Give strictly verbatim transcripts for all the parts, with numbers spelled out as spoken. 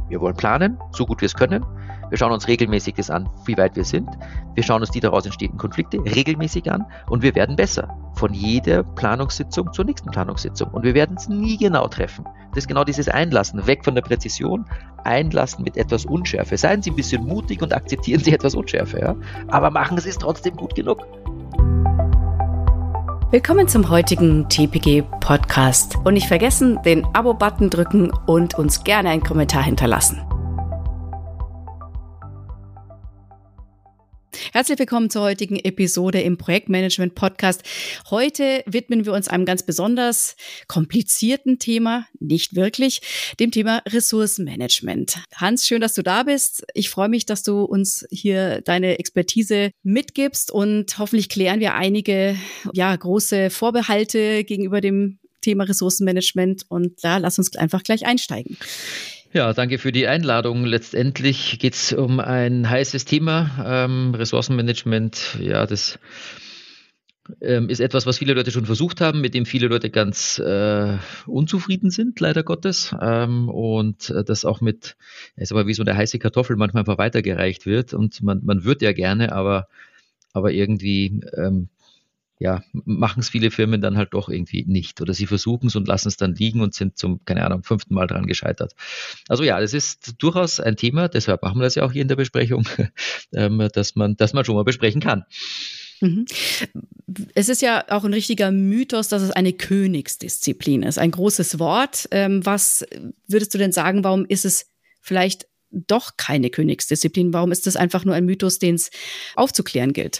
Wir wollen planen, so gut wir es können. Wir schauen uns regelmäßig das an, wie weit wir sind. Wir schauen uns die daraus entstehenden Konflikte regelmäßig an und wir werden besser. Von jeder Planungssitzung zur nächsten Planungssitzung. Und wir werden es nie genau treffen. Das ist genau dieses Einlassen, weg von der Präzision, Einlassen mit etwas Unschärfe. Seien Sie ein bisschen mutig und akzeptieren Sie etwas Unschärfe, ja? Aber machen Sie es trotzdem gut genug. Willkommen zum heutigen T P G-Podcast. Und nicht vergessen, den Abo-Button drücken und uns gerne einen Kommentar hinterlassen. Herzlich willkommen zur heutigen Episode im Projektmanagement-Podcast. Heute widmen wir uns einem ganz besonders komplizierten Thema, nicht wirklich, dem Thema Ressourcenmanagement. Hans, schön, dass du da bist. Ich freue mich, dass du uns hier deine Expertise mitgibst und hoffentlich klären wir einige ja, große Vorbehalte gegenüber dem Thema Ressourcenmanagement und da lass uns einfach gleich einsteigen. Ja, danke für die Einladung. Letztendlich geht es um ein heißes Thema. Ähm, Ressourcenmanagement, ja, das ähm, ist etwas, was viele Leute schon versucht haben, mit dem viele Leute ganz äh, unzufrieden sind, leider Gottes. Ähm, und äh, das auch mit, ist aber wie so eine heiße Kartoffel manchmal einfach weitergereicht wird. Und man, man wird ja gerne, aber, aber irgendwie ähm, ja, machen es viele Firmen dann halt doch irgendwie nicht. Oder sie versuchen es und lassen es dann liegen und sind zum, keine Ahnung, fünften Mal dran gescheitert. Also ja, das ist durchaus ein Thema, deshalb machen wir das ja auch hier in der Besprechung, ähm, dass man, dass man schon mal besprechen kann. Mhm. Es ist ja auch ein richtiger Mythos, dass es eine Königsdisziplin ist. Ein großes Wort. Ähm, was würdest du denn sagen, warum ist es vielleicht doch keine Königsdisziplin? Warum ist das einfach nur ein Mythos, den es aufzuklären gilt?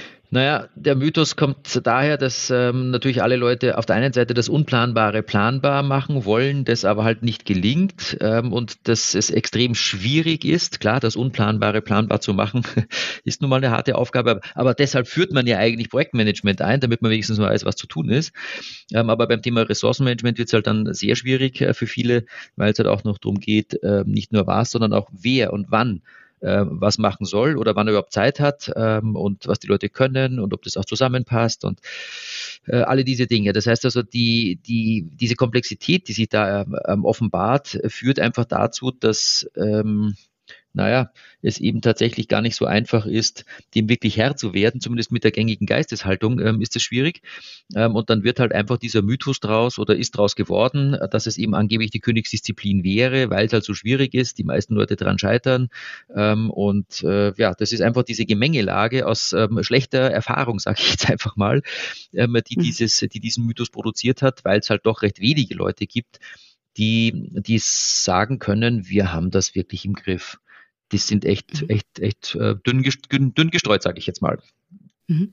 Naja, der Mythos kommt daher, dass ähm, natürlich alle Leute auf der einen Seite das Unplanbare planbar machen wollen, das aber halt nicht gelingt ähm, und dass es extrem schwierig ist. Klar, das Unplanbare planbar zu machen, ist nun mal eine harte Aufgabe, aber deshalb führt man ja eigentlich Projektmanagement ein, damit man wenigstens mal weiß, was zu tun ist. Ähm, aber beim Thema Ressourcenmanagement wird es halt dann sehr schwierig äh, für viele, weil es halt auch noch darum geht, äh, nicht nur was, sondern auch wer und wann was machen soll oder wann er überhaupt Zeit hat ähm, und was die Leute können und ob das auch zusammenpasst und äh, alle diese Dinge. Das heißt also, die, die, diese Komplexität, die sich da ähm, offenbart, führt einfach dazu, dass ähm, naja, es eben tatsächlich gar nicht so einfach ist, dem wirklich Herr zu werden, zumindest mit der gängigen Geisteshaltung ähm, ist es schwierig. Ähm, und dann wird halt einfach dieser Mythos draus oder ist draus geworden, dass es eben angeblich die Königsdisziplin wäre, weil es halt so schwierig ist, die meisten Leute daran scheitern. Ähm, und äh, ja, das ist einfach diese Gemengelage aus ähm, schlechter Erfahrung, sage ich jetzt einfach mal, ähm, die, dieses, die diesen Mythos produziert hat, weil es halt doch recht wenige Leute gibt, die, die sagen können, wir haben das wirklich im Griff. Die sind echt, echt, echt äh, dünn, dünn, dünn gestreut, sage ich jetzt mal. Mhm.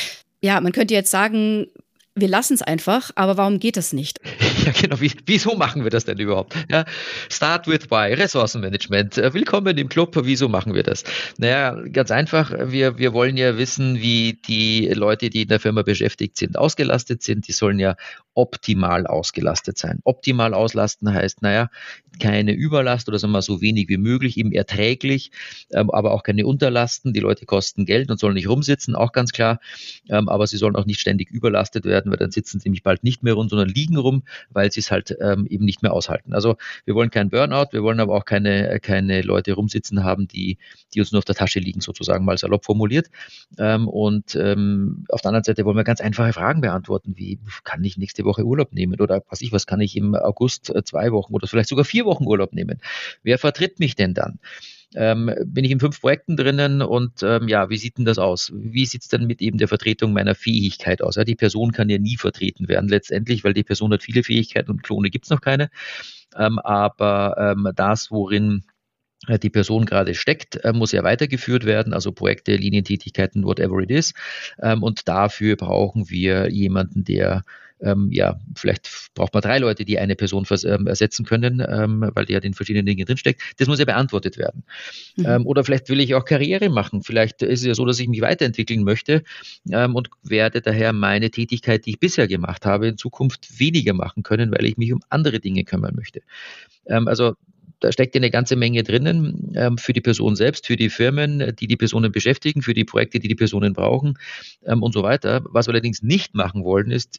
Ja, man könnte jetzt sagen, wir lassen es einfach, aber warum geht das nicht? Ja, genau. Wie, wieso machen wir das denn überhaupt? Ja, Start with Why, Ressourcenmanagement. Willkommen im Club. Wieso machen wir das? Naja, ganz einfach. Wir, wir wollen ja wissen, wie die Leute, die in der Firma beschäftigt sind, ausgelastet sind. Die sollen ja optimal ausgelastet sein. Optimal auslasten heißt, naja, keine Überlast oder sagen wir mal so wenig wie möglich, eben erträglich, ähm, aber auch keine Unterlasten. Die Leute kosten Geld und sollen nicht rumsitzen, auch ganz klar. Ähm, aber sie sollen auch nicht ständig überlastet werden, weil dann sitzen sie nämlich bald nicht mehr rum, sondern liegen rum, weil sie es halt ähm, eben nicht mehr aushalten. Also wir wollen keinen Burnout, wir wollen aber auch keine, keine Leute rumsitzen haben, die, die uns nur auf der Tasche liegen, sozusagen mal salopp formuliert. Ähm, und ähm, auf der anderen Seite wollen wir ganz einfache Fragen beantworten, wie kann ich nächste Woche Urlaub nehmen oder was ich, was kann ich im August äh, zwei Wochen oder vielleicht sogar vier Wochen Urlaub nehmen? Wer vertritt mich denn dann? Ähm, bin ich in fünf Projekten drinnen und ähm, ja, wie sieht denn das aus? Wie sieht es denn mit eben der Vertretung meiner Fähigkeit aus? Ja, die Person kann ja nie vertreten werden letztendlich, weil die Person hat viele Fähigkeiten und Klone gibt es noch keine. Ähm, aber ähm, das, worin die Person gerade steckt, muss ja weitergeführt werden, also Projekte, Linientätigkeiten, whatever it is. Und dafür brauchen wir jemanden, der Ähm, ja, vielleicht braucht man drei Leute, die eine Person vers- ähm, ersetzen können, ähm, weil die ja in verschiedenen Dingen drinsteckt. Das muss ja beantwortet werden. Mhm. Ähm, oder vielleicht will ich auch Karriere machen. Vielleicht ist es ja so, dass ich mich weiterentwickeln möchte ähm, und werde daher meine Tätigkeit, die ich bisher gemacht habe, in Zukunft weniger machen können, weil ich mich um andere Dinge kümmern möchte. Ähm, also da steckt ja eine ganze Menge drinnen ähm, für die Person selbst, für die Firmen, die die Personen beschäftigen, für die Projekte, die die Personen brauchen ähm, und so weiter. Was wir allerdings nicht machen wollen, ist,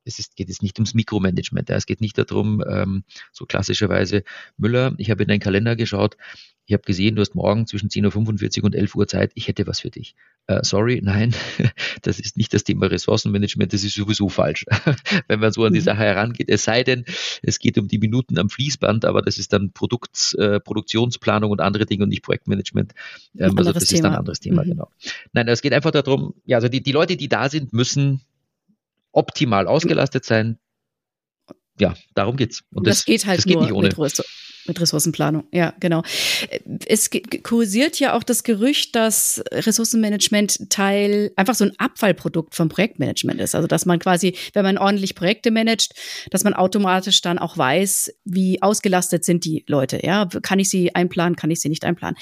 es ist, geht jetzt nicht ums Mikromanagement. Ja. Es geht nicht darum, ähm, so klassischerweise, Müller, ich habe in deinen Kalender geschaut, ich habe gesehen, du hast morgen zwischen zehn Uhr fünfundvierzig und elf Uhr Zeit, ich hätte was für dich. Uh, sorry, nein, das ist nicht das Thema Ressourcenmanagement, das ist sowieso falsch, wenn man so an die Sache herangeht. Es sei denn, es geht um die Minuten am Fließband, aber das ist dann Produkts, äh, Produktionsplanung und andere Dinge und nicht Projektmanagement. Ähm, also das Thema. Ist dann ein anderes Thema, mhm. genau. Nein, es geht einfach darum, ja, also die, die Leute, die da sind, müssen optimal ausgelastet sein. Ja, darum geht's. Und das, das geht halt das geht nur nicht ohne. Mit Mit Ressourcenplanung, ja, genau. Es kursiert ja auch das Gerücht, dass Ressourcenmanagement Teil, einfach so ein Abfallprodukt vom Projektmanagement ist. Also, dass man quasi, wenn man ordentlich Projekte managt, dass man automatisch dann auch weiß, wie ausgelastet sind die Leute, ja. Kann ich sie einplanen, kann ich sie nicht einplanen?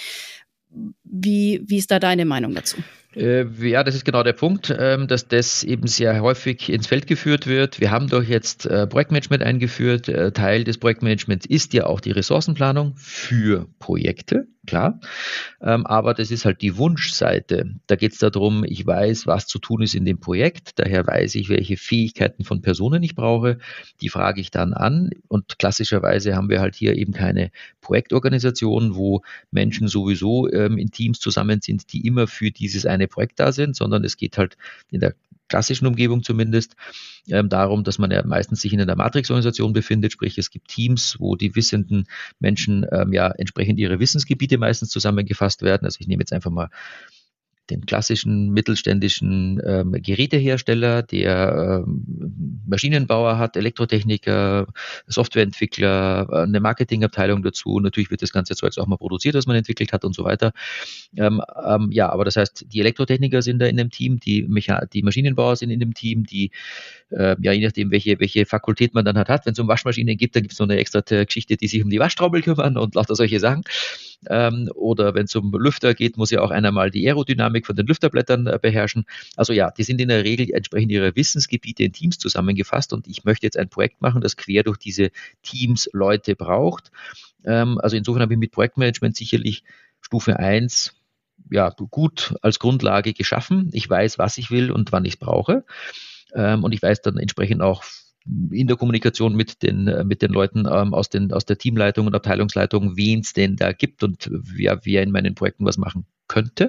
Wie, wie ist da deine Meinung dazu? Ja, das ist genau der Punkt, dass das eben sehr häufig ins Feld geführt wird. Wir haben doch jetzt Projektmanagement eingeführt. Teil des Projektmanagements ist ja auch die Ressourcenplanung für Projekte, klar. Aber das ist halt die Wunschseite. Da geht es darum, ich weiß, was zu tun ist in dem Projekt. Daher weiß ich, welche Fähigkeiten von Personen ich brauche. Die frage ich dann an. Und klassischerweise haben wir halt hier eben keine Projektorganisation, wo Menschen sowieso in Teams zusammen sind, die immer für dieses eine Projekt da sind, sondern es geht halt in der klassischen Umgebung zumindest ähm, darum, dass man ja meistens sich in einer Matrix-Organisation befindet, sprich es gibt Teams, wo die wissenden Menschen ähm, ja entsprechend ihre Wissensgebiete meistens zusammengefasst werden. Also ich nehme jetzt einfach mal den klassischen mittelständischen ähm, Gerätehersteller, der ähm, Maschinenbauer hat, Elektrotechniker, Softwareentwickler, eine Marketingabteilung dazu. Natürlich wird das ganze Zeugs auch mal produziert, was man entwickelt hat und so weiter. Ähm, ähm, ja, aber das heißt, die Elektrotechniker sind da in dem Team, die, Mecha- die Maschinenbauer sind in dem Team, die, äh, ja, je nachdem, welche, welche Fakultät man dann hat, hat. Wenn es um Waschmaschinen geht, dann gibt es noch eine extra Geschichte, die sich um die Waschtrommel kümmern und lauter solche Sachen. Ähm, oder wenn es um Lüfter geht, muss ja auch einer mal die Aerodynamik von den Lüfterblättern äh, beherrschen. Also ja, die sind in der Regel entsprechend ihrer Wissensgebiete in Teams zusammengefasst und ich möchte jetzt ein Projekt machen, das quer durch diese Teams Leute braucht. Ähm, also insofern habe ich mit Projektmanagement sicherlich Stufe eins ja, gut als Grundlage geschaffen. Ich weiß, was ich will und wann ich es brauche. Ähm, und ich weiß dann entsprechend auch in der Kommunikation mit den, mit den Leuten ähm, aus, den, aus der Teamleitung und Abteilungsleitung, wen es denn da gibt und wer, wer in meinen Projekten was machen könnte.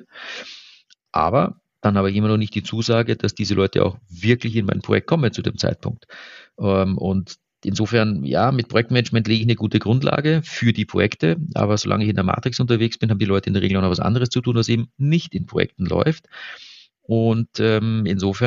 Aber dann habe ich immer noch nicht die Zusage, dass diese Leute auch wirklich in mein Projekt kommen zu dem Zeitpunkt. Ähm, und insofern, ja, mit Projektmanagement lege ich eine gute Grundlage für die Projekte, aber solange ich in der Matrix unterwegs bin, haben die Leute in der Regel auch noch was anderes zu tun, was eben nicht in Projekten läuft. Und ähm,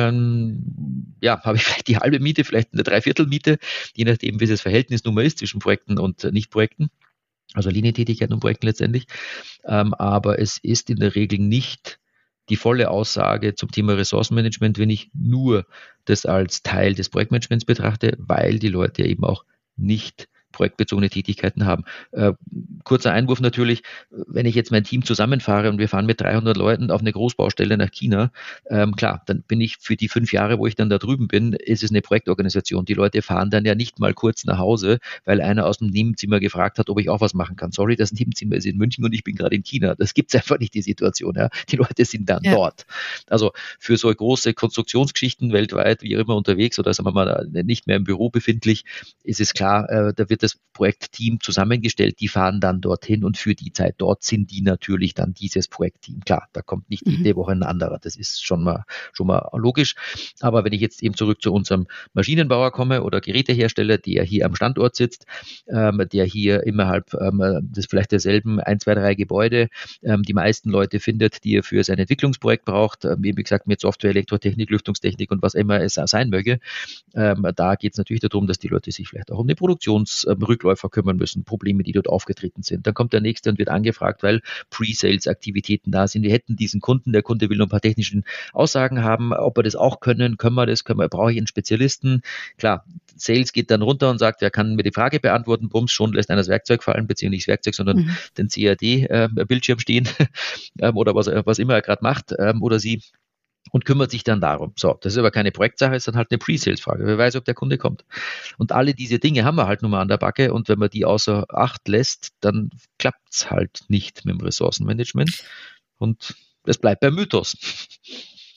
insofern, ja, habe ich vielleicht die halbe Miete, vielleicht eine Dreiviertelmiete, je nachdem, wie das Verhältnis nun mal ist zwischen Projekten und äh, Nicht-Projekten, also Linientätigkeiten und Projekten letztendlich. Ähm, aber es ist in der Regel nicht die volle Aussage zum Thema Ressourcenmanagement, wenn ich nur das als Teil des Projektmanagements betrachte, weil die Leute eben auch nicht projektbezogene Tätigkeiten haben. Äh, kurzer Einwurf natürlich, wenn ich jetzt mein Team zusammenfahre und wir fahren mit dreihundert Leuten auf eine Großbaustelle nach China, ähm, klar, dann bin ich für die fünf Jahre, wo ich dann da drüben bin, ist es eine Projektorganisation. Die Leute fahren dann ja nicht mal kurz nach Hause, weil einer aus dem Nebenzimmer gefragt hat, ob ich auch was machen kann. Sorry, das Nebenzimmer ist in München und ich bin gerade in China. Das gibt es einfach nicht, die Situation. Ja. Die Leute sind dann ja. dort. Also für so große Konstruktionsgeschichten weltweit, wie immer unterwegs oder sagen wir mal nicht mehr im Büro befindlich, ist es klar, äh, da wird das Projektteam zusammengestellt, die fahren dann dorthin und für die Zeit dort sind die natürlich dann dieses Projektteam. Klar, da kommt nicht mhm. jede Woche ein anderer, das ist schon mal, schon mal logisch. Aber wenn ich jetzt eben zurück zu unserem Maschinenbauer komme oder Gerätehersteller, der hier am Standort sitzt, ähm, der hier innerhalb ähm, des vielleicht derselben ein, zwei, drei Gebäude ähm, die meisten Leute findet, die er für sein Entwicklungsprojekt braucht, ähm, wie gesagt mit Software, Elektrotechnik, Lüftungstechnik und was immer es sein möge, ähm, da geht es natürlich darum, dass die Leute sich vielleicht auch um die Produktions ähm, Rückläufer kümmern müssen, Probleme, die dort aufgetreten sind. Dann kommt der nächste und wird angefragt, weil Pre-Sales-Aktivitäten da sind. Wir hätten diesen Kunden, der Kunde will noch ein paar technische Aussagen haben, ob wir das auch können, können wir das, können wir, brauche ich einen Spezialisten. Klar, Sales geht dann runter und sagt, wer kann mir die Frage beantworten, bums, schon lässt einer das Werkzeug fallen, beziehungsweise nicht das Werkzeug, sondern mhm. den C A D-Bildschirm äh, stehen oder was, was immer er gerade macht ähm, oder sie. Und kümmert sich dann darum. So, das ist aber keine Projektsache, ist dann halt eine Pre-Sales-Frage. Wer weiß, ob der Kunde kommt. Und alle diese Dinge haben wir halt nun mal an der Backe und wenn man die außer Acht lässt, dann klappt es halt nicht mit dem Ressourcenmanagement und es bleibt beim Mythos.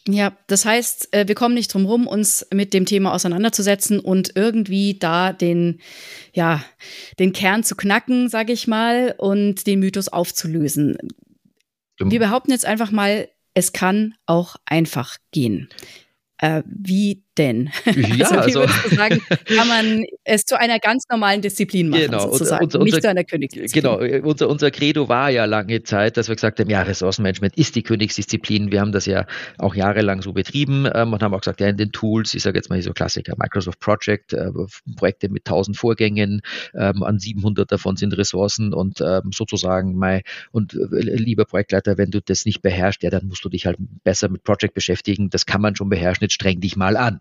Ja, das heißt, wir kommen nicht drum rum, uns mit dem Thema auseinanderzusetzen und irgendwie da den, ja, den Kern zu knacken, sage ich mal, und den Mythos aufzulösen. Wir behaupten jetzt einfach mal, es kann auch einfach gehen. Äh, wie denn? Ja, also, wie also, würdest du sagen, kann man es zu einer ganz normalen Disziplin machen, genau, sozusagen, unser, nicht unser, zu einer Königsdisziplin? Genau, unser, unser Credo war ja lange Zeit, dass wir gesagt haben, ja, Ressourcenmanagement ist die Königsdisziplin. Wir haben das ja auch jahrelang so betrieben ähm, und haben auch gesagt, ja, in den Tools, ich sage jetzt mal hier so Klassiker, Microsoft Project, äh, Projekte mit tausend Vorgängen, ähm, an siebenhundert davon sind Ressourcen und ähm, sozusagen, mein, und äh, lieber Projektleiter, wenn du das nicht beherrschst, ja, dann musst du dich halt besser mit Project beschäftigen. Das kann man schon beherrschen, jetzt streng dich mal an.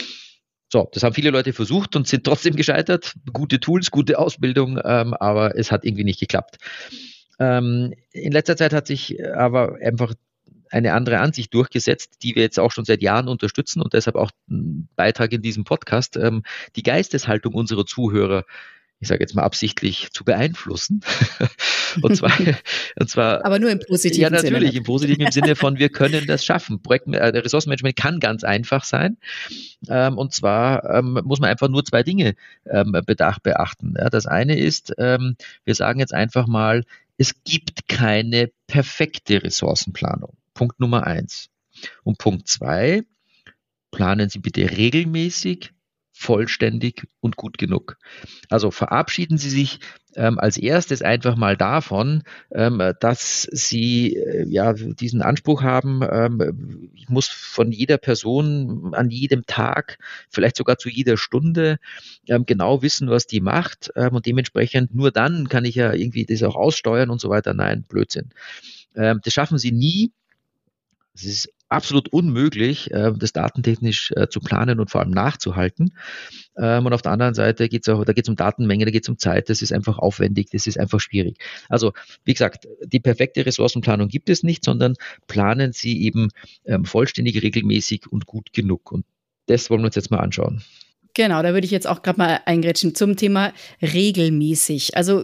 So, das haben viele Leute versucht und sind trotzdem gescheitert. Gute Tools, gute Ausbildung, ähm, aber es hat irgendwie nicht geklappt. Ähm, in letzter Zeit hat sich aber einfach eine andere Ansicht durchgesetzt, die wir jetzt auch schon seit Jahren unterstützen und deshalb auch ein Beitrag in diesem Podcast, ähm, die Geisteshaltung unserer Zuhörer, ich sage jetzt mal absichtlich, zu beeinflussen. und zwar, und zwar, aber nur im positiven ja, natürlich, Sinne. Natürlich, im positiven im Sinne von, wir können das schaffen. Projekt, äh, Ressourcenmanagement kann ganz einfach sein. Ähm, und zwar ähm, muss man einfach nur zwei Dinge ähm, bedacht, beachten. Ja, das eine ist, ähm, wir sagen jetzt einfach mal, es gibt keine perfekte Ressourcenplanung. Punkt Nummer eins. Und Punkt zwei, planen Sie bitte regelmäßig, vollständig und gut genug. Also verabschieden Sie sich ähm, als erstes einfach mal davon, ähm, dass Sie äh, ja diesen Anspruch haben, ähm, ich muss von jeder Person an jedem Tag, vielleicht sogar zu jeder Stunde ähm, genau wissen, was die macht ähm, und dementsprechend nur dann kann ich ja irgendwie das auch aussteuern und so weiter. Nein, Blödsinn. Ähm, das schaffen Sie nie. Es ist absolut unmöglich, das datentechnisch zu planen und vor allem nachzuhalten. Und auf der anderen Seite geht es auch, da geht es um Datenmenge, da geht es um Zeit, das ist einfach aufwendig, das ist einfach schwierig. Also, wie gesagt, die perfekte Ressourcenplanung gibt es nicht, sondern planen Sie eben vollständig, regelmäßig und gut genug. Und das wollen wir uns jetzt mal anschauen. Genau, da würde ich jetzt auch gerade mal eingrätschen zum Thema regelmäßig. Also,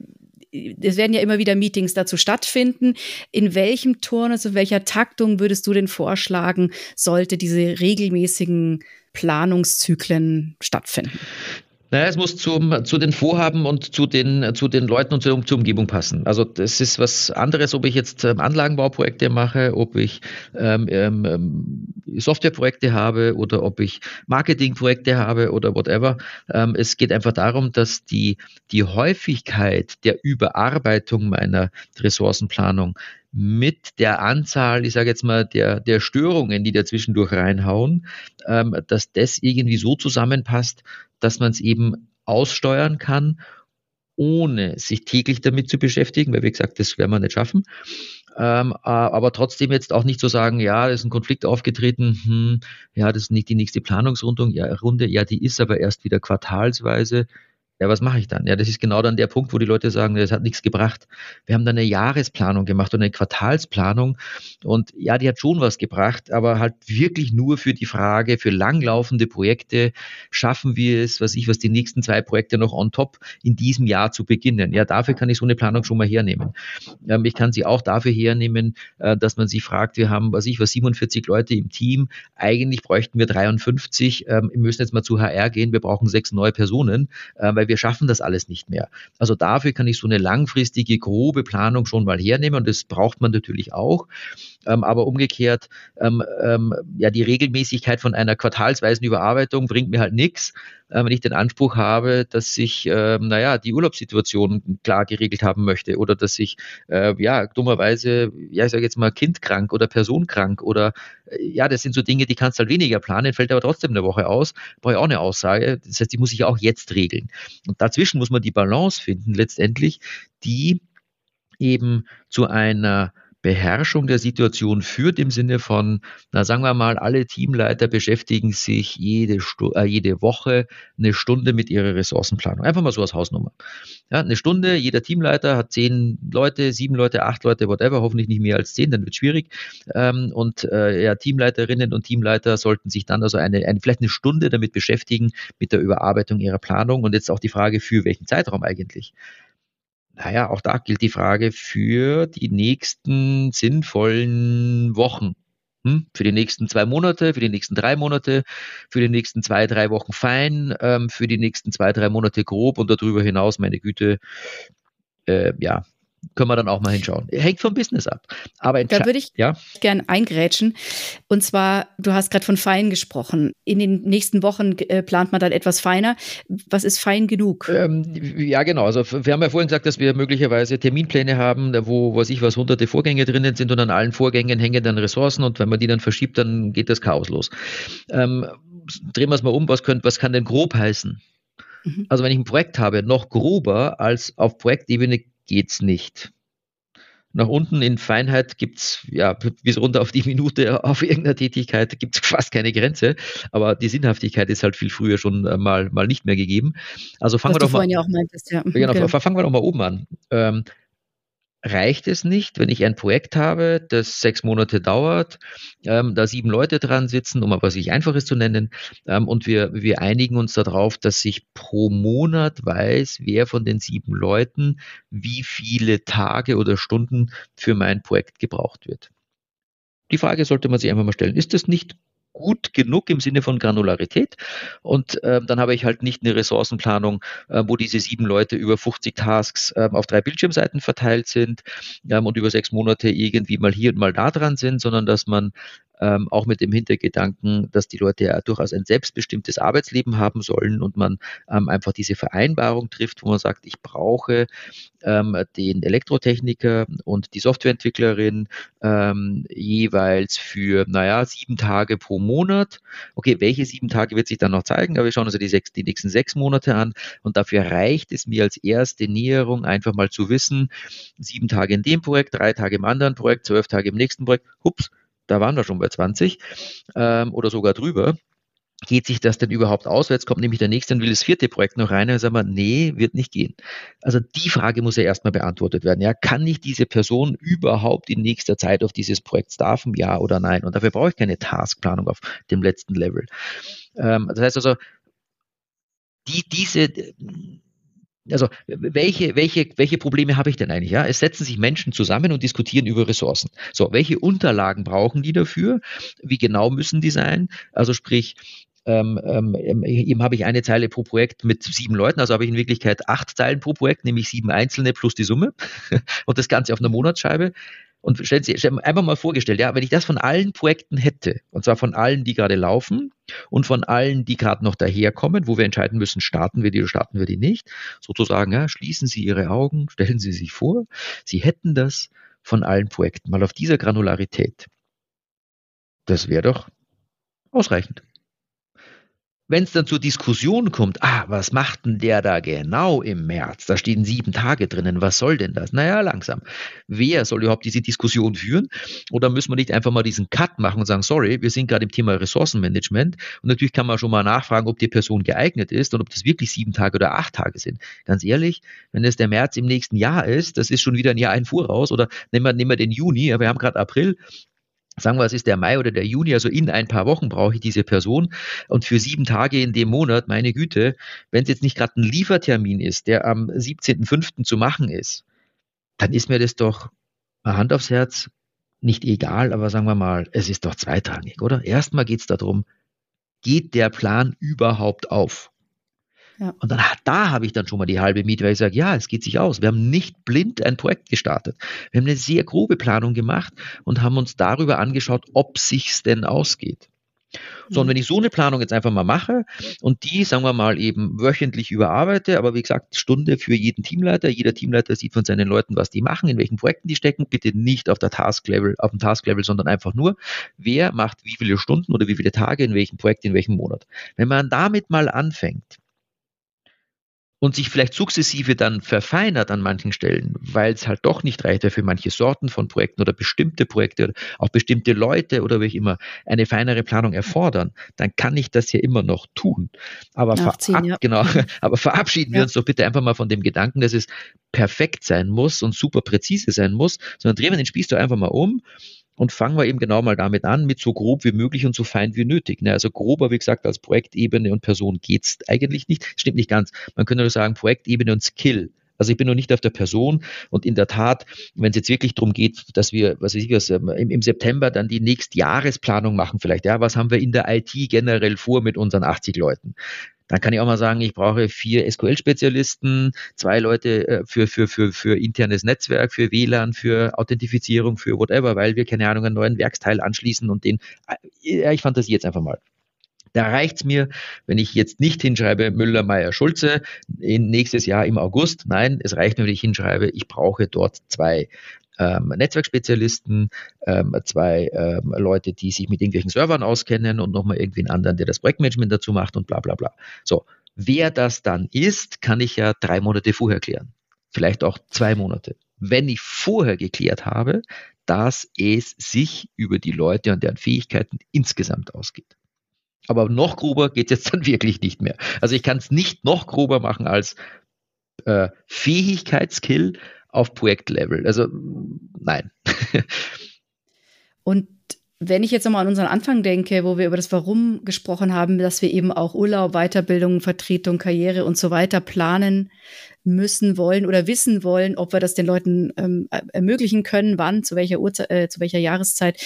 es werden ja immer wieder Meetings dazu stattfinden. In welchem Turnus, in welcher Taktung würdest du denn vorschlagen, sollte diese regelmäßigen Planungszyklen stattfinden? Naja, es muss zum, zu den Vorhaben und zu den, zu den Leuten und zur, zur Umgebung passen. Also das ist was anderes, ob ich jetzt ähm, Anlagenbauprojekte mache, ob ich ähm, ähm, Softwareprojekte habe oder ob ich Marketingprojekte habe oder whatever. Ähm, es geht einfach darum, dass die, die Häufigkeit der Überarbeitung meiner Ressourcenplanung mit der Anzahl, ich sage jetzt mal, der, der Störungen, die da zwischendurch reinhauen, ähm, dass das irgendwie so zusammenpasst, dass man es eben aussteuern kann, ohne sich täglich damit zu beschäftigen, weil wie gesagt, das werden wir nicht schaffen. Ähm, aber trotzdem jetzt auch nicht so sagen, ja, da ist ein Konflikt aufgetreten, hm, ja, das ist nicht die nächste Planungsrunde, ja, Runde, ja, die ist aber erst wieder quartalsweise. Ja, was mache ich dann? Ja, das ist genau dann der Punkt, wo die Leute sagen, das hat nichts gebracht. Wir haben dann eine Jahresplanung gemacht und eine Quartalsplanung und ja, die hat schon was gebracht, aber halt wirklich nur für die Frage, für langlaufende Projekte, schaffen wir es, was ich, was die nächsten zwei Projekte noch on top in diesem Jahr zu beginnen. Ja, dafür kann ich so eine Planung schon mal hernehmen. Ähm, ich kann sie auch dafür hernehmen, äh, dass man sich fragt, wir haben, was ich, was siebenundvierzig Leute im Team, eigentlich bräuchten wir dreiundfünfzig, ähm, wir müssen jetzt mal zu H R gehen, wir brauchen sechs neue Personen, äh, weil wir schaffen das alles nicht mehr. Also dafür kann ich so eine langfristige, grobe Planung schon mal hernehmen und das braucht man natürlich auch. Ähm, aber umgekehrt, ähm, ähm, ja, die Regelmäßigkeit von einer quartalsweisen Überarbeitung bringt mir halt nichts, äh, wenn ich den Anspruch habe, dass ich, äh, naja, die Urlaubssituation klar geregelt haben möchte oder dass ich, äh, ja, dummerweise, ja, ich sage jetzt mal, kindkrank oder personenkrank oder, äh, ja, das sind so Dinge, die kannst du halt weniger planen, fällt aber trotzdem eine Woche aus, brauche ich auch eine Aussage. Das heißt, die muss ich auch jetzt regeln. Und dazwischen muss man die Balance finden, letztendlich, die eben zu einer Beherrschung der Situation führt im Sinne von, na sagen wir mal, alle Teamleiter beschäftigen sich jede, Stu- äh, jede Woche eine Stunde mit ihrer Ressourcenplanung. Einfach mal so als Hausnummer. Ja, eine Stunde, jeder Teamleiter hat zehn Leute, sieben Leute, acht Leute, whatever, hoffentlich nicht mehr als zehn, dann wird es schwierig. Ähm, und äh, ja, Teamleiterinnen und Teamleiter sollten sich dann also eine, eine, vielleicht eine Stunde damit beschäftigen, mit der Überarbeitung ihrer Planung. Und jetzt auch die Frage, für welchen Zeitraum eigentlich? Naja, auch da gilt die Frage für die nächsten sinnvollen Wochen. hm, für die nächsten zwei Monate, für die nächsten drei Monate, für die nächsten zwei, drei Wochen fein, ähm, für die nächsten zwei, drei Monate grob und darüber hinaus, meine Güte, äh, ja, können wir dann auch mal hinschauen. Hängt vom Business ab. Aber da würde ich ja? gern eingrätschen. Und zwar, du hast gerade von fein gesprochen. In den nächsten Wochen äh, plant man dann etwas feiner. Was ist fein genug? Ähm, ja, genau. Also wir haben ja vorhin gesagt, dass wir möglicherweise Terminpläne haben, wo, was ich was, hunderte Vorgänge drinnen sind und an allen Vorgängen hängen dann Ressourcen und wenn man die dann verschiebt, dann geht das Chaos los. Ähm, drehen wir es mal um, was, könnt, was kann denn grob heißen? Mhm. Also wenn ich ein Projekt habe, noch grober als auf Projektebene geht's nicht. Nach unten in Feinheit gibt's ja, bis runter auf die Minute auf irgendeiner Tätigkeit gibt's fast keine Grenze, aber die Sinnhaftigkeit ist halt viel früher schon mal, mal nicht mehr gegeben. Also fangen was wir doch mal, ja auch meintest, ja. Genau, genau. fangen wir doch mal oben an. Ähm, reicht es nicht, wenn ich ein Projekt habe, das sechs Monate dauert, ähm, da sieben Leute dran sitzen, um mal was ich Einfaches zu nennen, ähm, und wir, wir einigen uns darauf, dass ich pro Monat weiß, wer von den sieben Leuten wie viele Tage oder Stunden für mein Projekt gebraucht wird. Die Frage sollte man sich einfach mal stellen. Ist das nicht gut genug im Sinne von Granularität? Und äh, dann habe ich halt nicht eine Ressourcenplanung, äh, wo diese sieben Leute über fünfzig Tasks äh, auf drei Bildschirmseiten verteilt sind ähm, und über sechs Monate irgendwie mal hier und mal da dran sind, sondern dass man ähm, auch mit dem Hintergedanken, dass die Leute ja durchaus ein selbstbestimmtes Arbeitsleben haben sollen und man ähm, einfach diese Vereinbarung trifft, wo man sagt, ich brauche ähm, den Elektrotechniker und die Softwareentwicklerin ähm, jeweils für, naja, sieben Tage pro Monat. Okay, welche sieben Tage wird sich dann noch zeigen, aber wir schauen uns die, sechs, die nächsten sechs Monate an und dafür reicht es mir als erste Näherung einfach mal zu wissen, sieben Tage in dem Projekt, drei Tage im anderen Projekt, zwölf Tage im nächsten Projekt, hups, da waren wir schon bei zwanzig ähm, oder sogar drüber. Geht sich das denn überhaupt aus? Jetzt kommt nämlich der nächste und will das vierte Projekt noch rein. Dann sagen wir, nee, wird nicht gehen. Also die Frage muss ja erstmal beantwortet werden. Ja, kann ich diese Person überhaupt in nächster Zeit auf dieses Projekt staffen? Ja oder nein? Und dafür brauche ich keine Taskplanung auf dem letzten Level. Ähm, das heißt also, die, diese, also welche, welche, welche Probleme habe ich denn eigentlich? Ja, es setzen sich Menschen zusammen und diskutieren über Ressourcen. So, welche Unterlagen brauchen die dafür? Wie genau müssen die sein? Also sprich, ähm, ähm, eben habe ich eine Zeile pro Projekt mit sieben Leuten, also habe ich in Wirklichkeit acht Zeilen pro Projekt, nämlich sieben einzelne plus die Summe und das Ganze auf einer Monatsscheibe. Und stellen Sie stellen einfach mal vorgestellt, ja, wenn ich das von allen Projekten hätte, und zwar von allen, die gerade laufen und von allen, die gerade noch daherkommen, wo wir entscheiden müssen, starten wir die oder starten wir die nicht, sozusagen, ja, schließen Sie Ihre Augen, stellen Sie sich vor, Sie hätten das von allen Projekten, mal auf dieser Granularität. Das wäre doch ausreichend. Wenn es dann zur Diskussion kommt, ah, was macht denn der da genau im März? Da stehen sieben Tage drinnen, was soll denn das? Naja, langsam. Wer soll überhaupt diese Diskussion führen? Oder müssen wir nicht einfach mal diesen Cut machen und sagen, sorry, wir sind gerade im Thema Ressourcenmanagement und natürlich kann man schon mal nachfragen, ob die Person geeignet ist und ob das wirklich sieben Tage oder acht Tage sind. Ganz ehrlich, wenn es der März im nächsten Jahr ist, das ist schon wieder ein Jahr ein Voraus oder nehmen wir, nehmen wir den Juni, aber wir haben gerade April, sagen wir, es ist der Mai oder der Juni, also in ein paar Wochen brauche ich diese Person und für sieben Tage in dem Monat, meine Güte, wenn es jetzt nicht gerade ein Liefertermin ist, der am siebzehnten fünften zu machen ist, dann ist mir das doch, Hand aufs Herz, nicht egal, aber sagen wir mal, es ist doch zweitrangig, oder? Erstmal geht es darum, geht der Plan überhaupt auf? Ja. Und dann, da habe ich dann schon mal die halbe Miete, weil ich sage, ja, es geht sich aus. Wir haben nicht blind ein Projekt gestartet. Wir haben eine sehr grobe Planung gemacht und haben uns darüber angeschaut, ob sich's denn ausgeht. So, und wenn ich so eine Planung jetzt einfach mal mache und die, sagen wir mal, eben wöchentlich überarbeite, aber wie gesagt, Stunde für jeden Teamleiter, jeder Teamleiter sieht von seinen Leuten, was die machen, in welchen Projekten die stecken, bitte nicht auf der Task-Level, auf dem Task-Level, sondern einfach nur, wer macht wie viele Stunden oder wie viele Tage in welchem Projekt, in welchem Monat. Wenn man damit mal anfängt, und sich vielleicht sukzessive dann verfeinert an manchen Stellen, weil es halt doch nicht reicht, weil für manche Sorten von Projekten oder bestimmte Projekte oder auch bestimmte Leute oder wie auch immer eine feinere Planung erfordern, dann kann ich das ja immer noch tun. Aber, Nachziehen, verab- ja. genau, aber verabschieden Ja. wir uns doch bitte einfach mal von dem Gedanken, dass es perfekt sein muss und super präzise sein muss, sondern drehen wir den Spieß doch einfach mal um. Und fangen wir eben genau mal damit an, mit so grob wie möglich und so fein wie nötig. Ne? Also grober, wie gesagt, als Projektebene und Person geht's eigentlich nicht. Stimmt nicht ganz. Man könnte nur sagen, Projektebene und Skill. Also ich bin noch nicht auf der Person und in der Tat, wenn es jetzt wirklich darum geht, dass wir, was weiß ich was, im, im September dann die Nächstjahresplanung machen vielleicht, ja, was haben wir in der I T generell vor mit unseren achtzig Leuten? Dann kann ich auch mal sagen, ich brauche vier S Q L-Spezialisten, zwei Leute für, für, für, für internes Netzwerk, für W L A N, für Authentifizierung, für whatever, weil wir, keine Ahnung, einen neuen Werksteil anschließen und den, ja, ich fantasiere jetzt einfach mal. Da reicht's mir, wenn ich jetzt nicht hinschreibe Müller, Meier, Schulze in nächstes Jahr im August. Nein, es reicht mir, wenn ich hinschreibe, ich brauche dort zwei ähm, Netzwerkspezialisten, ähm, zwei ähm, Leute, die sich mit irgendwelchen Servern auskennen und nochmal irgendwie einen anderen, der das Projektmanagement dazu macht und bla bla bla. So, wer das dann ist, kann ich ja drei Monate vorher klären. Vielleicht auch zwei Monate. Wenn ich vorher geklärt habe, dass es sich über die Leute und deren Fähigkeiten insgesamt ausgeht. Aber noch grober geht es jetzt dann wirklich nicht mehr. Also ich kann es nicht noch grober machen als äh, Fähigkeitskill auf Projektlevel. Also nein. Und wenn ich jetzt nochmal an unseren Anfang denke, wo wir über das Warum gesprochen haben, dass wir eben auch Urlaub, Weiterbildung, Vertretung, Karriere und so weiter planen müssen wollen oder wissen wollen, ob wir das den Leuten ähm, ermöglichen können, wann, zu welcher Uhrzeit, äh, zu welcher Jahreszeit.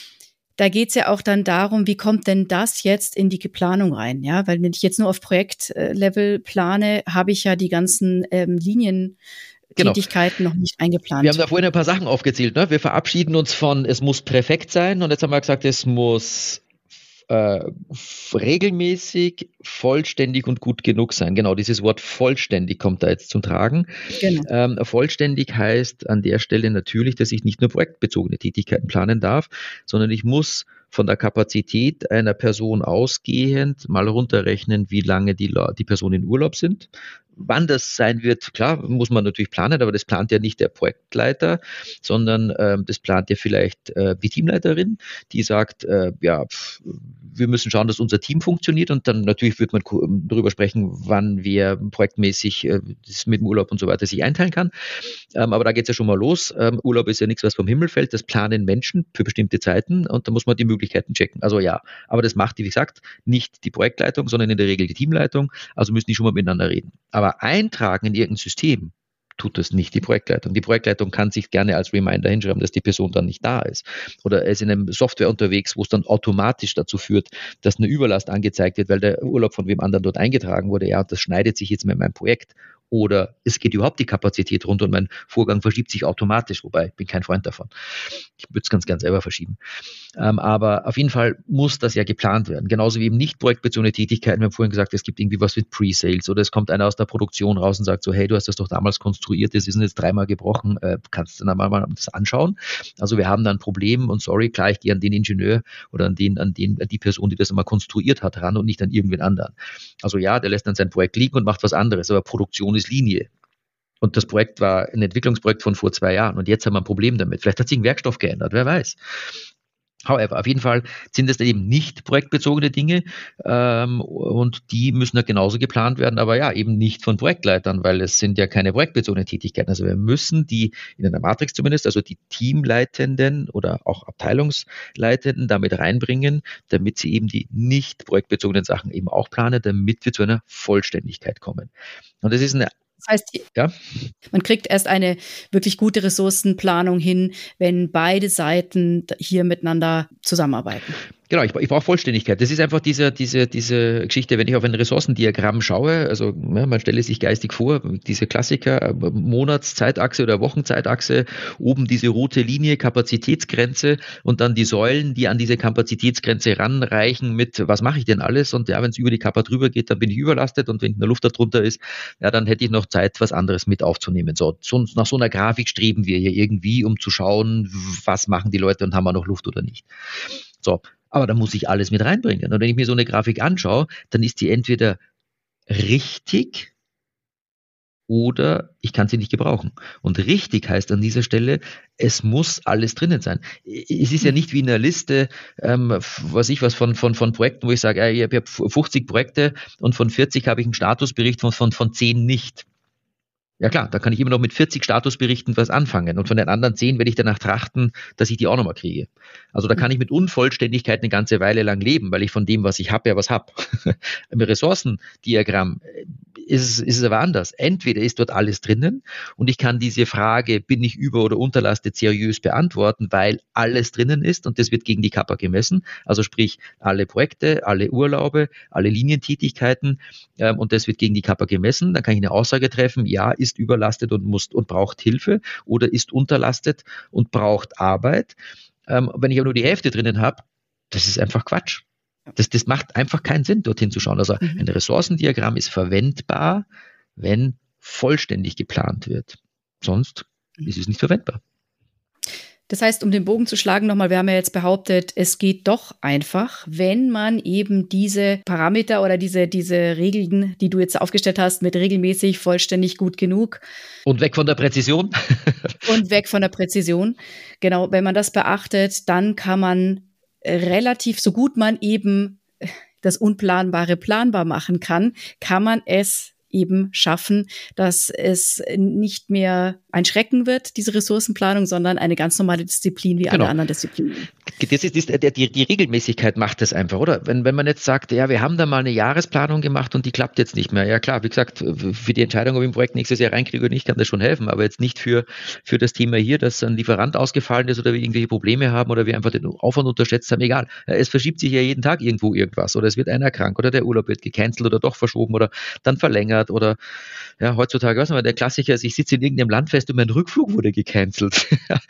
Da geht's ja auch dann darum, wie kommt denn das jetzt in die Planung rein? Ja, weil wenn ich jetzt nur auf Projektlevel plane, habe ich ja die ganzen ähm, Linientätigkeiten genau. noch nicht eingeplant. Wir haben da vorhin ein paar Sachen aufgezählt. Ne? Wir verabschieden uns von, es muss perfekt sein und jetzt haben wir gesagt, es muss äh, regelmäßig, vollständig und gut genug sein. Genau, dieses Wort vollständig kommt da jetzt zum Tragen. Genau. Ähm, vollständig heißt an der Stelle natürlich, dass ich nicht nur projektbezogene Tätigkeiten planen darf, sondern ich muss von der Kapazität einer Person ausgehend mal runterrechnen, wie lange die, die Personen in Urlaub sind. Wann das sein wird, klar, muss man natürlich planen, aber das plant ja nicht der Projektleiter, sondern ähm, das plant ja vielleicht äh, die Teamleiterin, die sagt, äh, ja, pff, wir müssen schauen, dass unser Team funktioniert und dann natürlich wird man darüber sprechen, wann wer projektmäßig äh, das mit dem Urlaub und so weiter sich einteilen kann. Ähm, aber da geht es ja schon mal los. Ähm, Urlaub ist ja nichts, was vom Himmel fällt, das planen Menschen für bestimmte Zeiten und da muss man die Möglichkeiten checken. Also ja, aber das macht, wie gesagt, nicht die Projektleitung, sondern in der Regel die Teamleitung, also müssen die schon mal miteinander reden. Aber Aber eintragen in irgendein System tut das nicht die Projektleitung. Die Projektleitung kann sich gerne als Reminder hinschreiben, dass die Person dann nicht da ist. Oder er ist in einem Software unterwegs, wo es dann automatisch dazu führt, dass eine Überlast angezeigt wird, weil der Urlaub von wem anderen dort eingetragen wurde. Ja, das schneidet sich jetzt mit meinem Projekt. Oder es geht überhaupt die Kapazität runter und mein Vorgang verschiebt sich automatisch, wobei ich bin kein Freund davon. Ich würde es ganz gern selber verschieben. Ähm, aber auf jeden Fall muss das ja geplant werden. Genauso wie eben nicht projektbezogene Tätigkeiten. Wir haben vorhin gesagt, es gibt irgendwie was mit Pre-Sales oder es kommt einer aus der Produktion raus und sagt so, hey, du hast das doch damals konstruiert, das ist jetzt dreimal gebrochen, äh, kannst du dann mal, mal das anschauen? Also wir haben da ein Problem und sorry, klar, ich gehe an den Ingenieur oder an den, an den, an die Person, die das einmal konstruiert hat, ran und nicht an irgendwen anderen. Also ja, der lässt dann sein Projekt liegen und macht was anderes, aber Produktion ist Linie. Und das Projekt war ein Entwicklungsprojekt von vor zwei Jahren und jetzt haben wir ein Problem damit. Vielleicht hat sich ein Werkstoff geändert, wer weiß. However, auf jeden Fall sind es dann eben nicht projektbezogene Dinge ähm, und die müssen ja genauso geplant werden, aber ja, eben nicht von Projektleitern, weil es sind ja keine projektbezogenen Tätigkeiten. Also wir müssen die, in einer Matrix zumindest, also die Teamleitenden oder auch Abteilungsleitenden damit reinbringen, damit sie eben die nicht projektbezogenen Sachen eben auch planen, damit wir zu einer Vollständigkeit kommen. Und das ist eine Das heißt, ja? man kriegt erst eine wirklich gute Ressourcenplanung hin, wenn beide Seiten hier miteinander zusammenarbeiten. Genau, ich, ich brauche Vollständigkeit. Das ist einfach diese, diese, diese Geschichte, wenn ich auf ein Ressourcendiagramm schaue, also ja, man stelle sich geistig vor, diese Klassiker, Monatszeitachse oder Wochenzeitachse, oben diese rote Linie, Kapazitätsgrenze und dann die Säulen, die an diese Kapazitätsgrenze ranreichen mit, was mache ich denn alles? Und ja, wenn es über die Kappa drüber geht, dann bin ich überlastet und wenn eine Luft darunter ist, ja, dann hätte ich noch Zeit, was anderes mit aufzunehmen. So, so nach so einer Grafik streben wir hier irgendwie, um zu schauen, was machen die Leute und haben wir noch Luft oder nicht. So, aber da muss ich alles mit reinbringen. Und wenn ich mir so eine Grafik anschaue, dann ist die entweder richtig oder ich kann sie nicht gebrauchen. Und richtig heißt an dieser Stelle, es muss alles drinnen sein. Es ist ja nicht wie in einer Liste, ähm, was ich was von, von, von Projekten, wo ich sage, ich habe fünfzig Projekte und von vierzig habe ich einen Statusbericht von, von, von zehn nicht. Ja klar, da kann ich immer noch mit vierzig Statusberichten was anfangen und von den anderen zehn werde ich danach trachten, dass ich die auch nochmal kriege. Also da kann ich mit Unvollständigkeit eine ganze Weile lang leben, weil ich von dem, was ich habe, ja was habe. Im Ressourcendiagramm ist es, ist es aber anders. Entweder ist dort alles drinnen und ich kann diese Frage, bin ich über- oder unterlastet, seriös beantworten, weil alles drinnen ist und das wird gegen die Kappa gemessen. Also sprich, alle Projekte, alle Urlaube, alle Linientätigkeiten ähm, und das wird gegen die Kappa gemessen. Dann kann ich eine Aussage treffen, ja, ist überlastet und muss und braucht Hilfe oder ist unterlastet und braucht Arbeit. Ähm, wenn ich aber nur die Hälfte drinnen habe, das ist einfach Quatsch. Das, das macht einfach keinen Sinn, dorthin zu schauen. Also ein Ressourcendiagramm ist verwendbar, wenn vollständig geplant wird. Sonst ist es nicht verwendbar. Das heißt, um den Bogen zu schlagen nochmal, wir haben ja jetzt behauptet, es geht doch einfach, wenn man eben diese Parameter oder diese, diese Regeln, die du jetzt aufgestellt hast, mit regelmäßig, vollständig, gut genug. Und weg von der Präzision. Und weg von der Präzision. Genau, wenn man das beachtet, dann kann man relativ, so gut man eben das Unplanbare planbar machen kann, kann man es eben schaffen, dass es nicht mehr ein Schrecken wird, diese Ressourcenplanung, sondern eine ganz normale Disziplin wie genau. alle anderen Disziplinen. Das ist, das, die, die Regelmäßigkeit macht das einfach, oder? Wenn, wenn man jetzt sagt, ja, wir haben da mal eine Jahresplanung gemacht und die klappt jetzt nicht mehr. Ja klar, wie gesagt, für die Entscheidung, ob ich ein Projekt nächstes Jahr reinkriege oder nicht, kann das schon helfen, aber jetzt nicht für, für das Thema hier, dass ein Lieferant ausgefallen ist oder wir irgendwelche Probleme haben oder wir einfach den Aufwand unterschätzt haben. Egal, es verschiebt sich ja jeden Tag irgendwo irgendwas oder es wird einer krank oder der Urlaub wird gecancelt oder doch verschoben oder dann verlängert oder ja, heutzutage, was mal, der Klassiker ist, ich sitze in irgendeinem Land fest und mein Rückflug wurde gecancelt.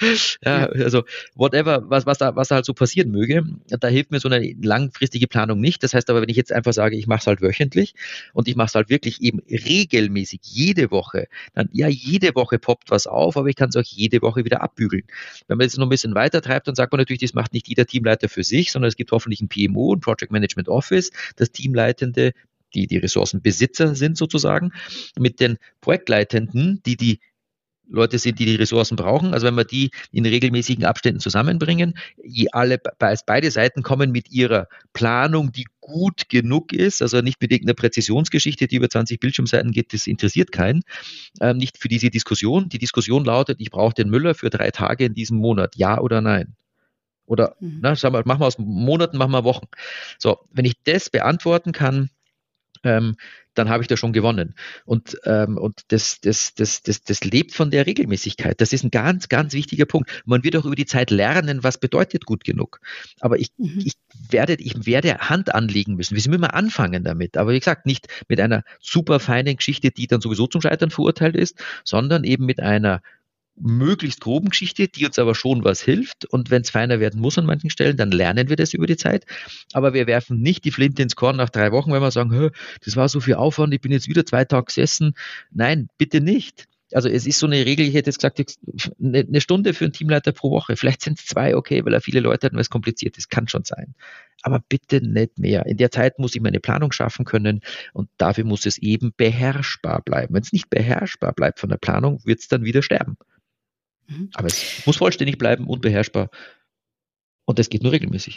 ja, also whatever, was, was, da, was da halt so passieren möge, da hilft mir so eine langfristige Planung nicht. Das heißt aber, wenn ich jetzt einfach sage, ich mache es halt wöchentlich und ich mache es halt wirklich eben regelmäßig, jede Woche, dann ja, jede Woche poppt was auf, aber ich kann es auch jede Woche wieder abbügeln. Wenn man jetzt noch ein bisschen weiter treibt, dann sagt man natürlich, das macht nicht jeder Teamleiter für sich, sondern es gibt hoffentlich ein P M O, ein Project Management Office, das Teamleitende, die die Ressourcenbesitzer sind sozusagen, mit den Projektleitenden, die die Leute sind, die die Ressourcen brauchen. Also wenn wir die in regelmäßigen Abständen zusammenbringen, je alle, beide Seiten kommen mit ihrer Planung, die gut genug ist, also nicht mit irgendeiner Präzisionsgeschichte, die über zwanzig Bildschirmseiten geht, das interessiert keinen, ähm, nicht für diese Diskussion. Die Diskussion lautet, ich brauche den Müller für drei Tage in diesem Monat, ja oder nein? Oder, mhm. na, sagen wir, machen wir aus Monaten, machen wir Wochen. So, wenn ich das beantworten kann, Ähm, dann habe ich da schon gewonnen. Und, ähm, und das, das, das, das, das lebt von der Regelmäßigkeit. Das ist ein ganz, ganz wichtiger Punkt. Man wird auch über die Zeit lernen, was bedeutet gut genug. Aber ich, mhm. ich, werde, ich werde Hand anlegen müssen. Wir müssen immer anfangen damit. Aber wie gesagt, nicht mit einer super feinen Geschichte, die dann sowieso zum Scheitern verurteilt ist, sondern eben mit einer möglichst groben Geschichte, die uns aber schon was hilft. Und wenn es feiner werden muss an manchen Stellen, dann lernen wir das über die Zeit. Aber wir werfen nicht die Flinte ins Korn nach drei Wochen, wenn wir sagen, das war so viel Aufwand, ich bin jetzt wieder zwei Tage gesessen. Nein, bitte nicht. Also es ist so eine Regel, ich hätte jetzt gesagt, eine Stunde für einen Teamleiter pro Woche. Vielleicht sind es zwei, okay, weil er viele Leute hat und es kompliziert ist. Kann schon sein. Aber bitte nicht mehr. In der Zeit muss ich meine Planung schaffen können und dafür muss es eben beherrschbar bleiben. Wenn es nicht beherrschbar bleibt von der Planung, wird es dann wieder sterben. Aber es muss vollständig bleiben und beherrschbar. Und das geht nur regelmäßig.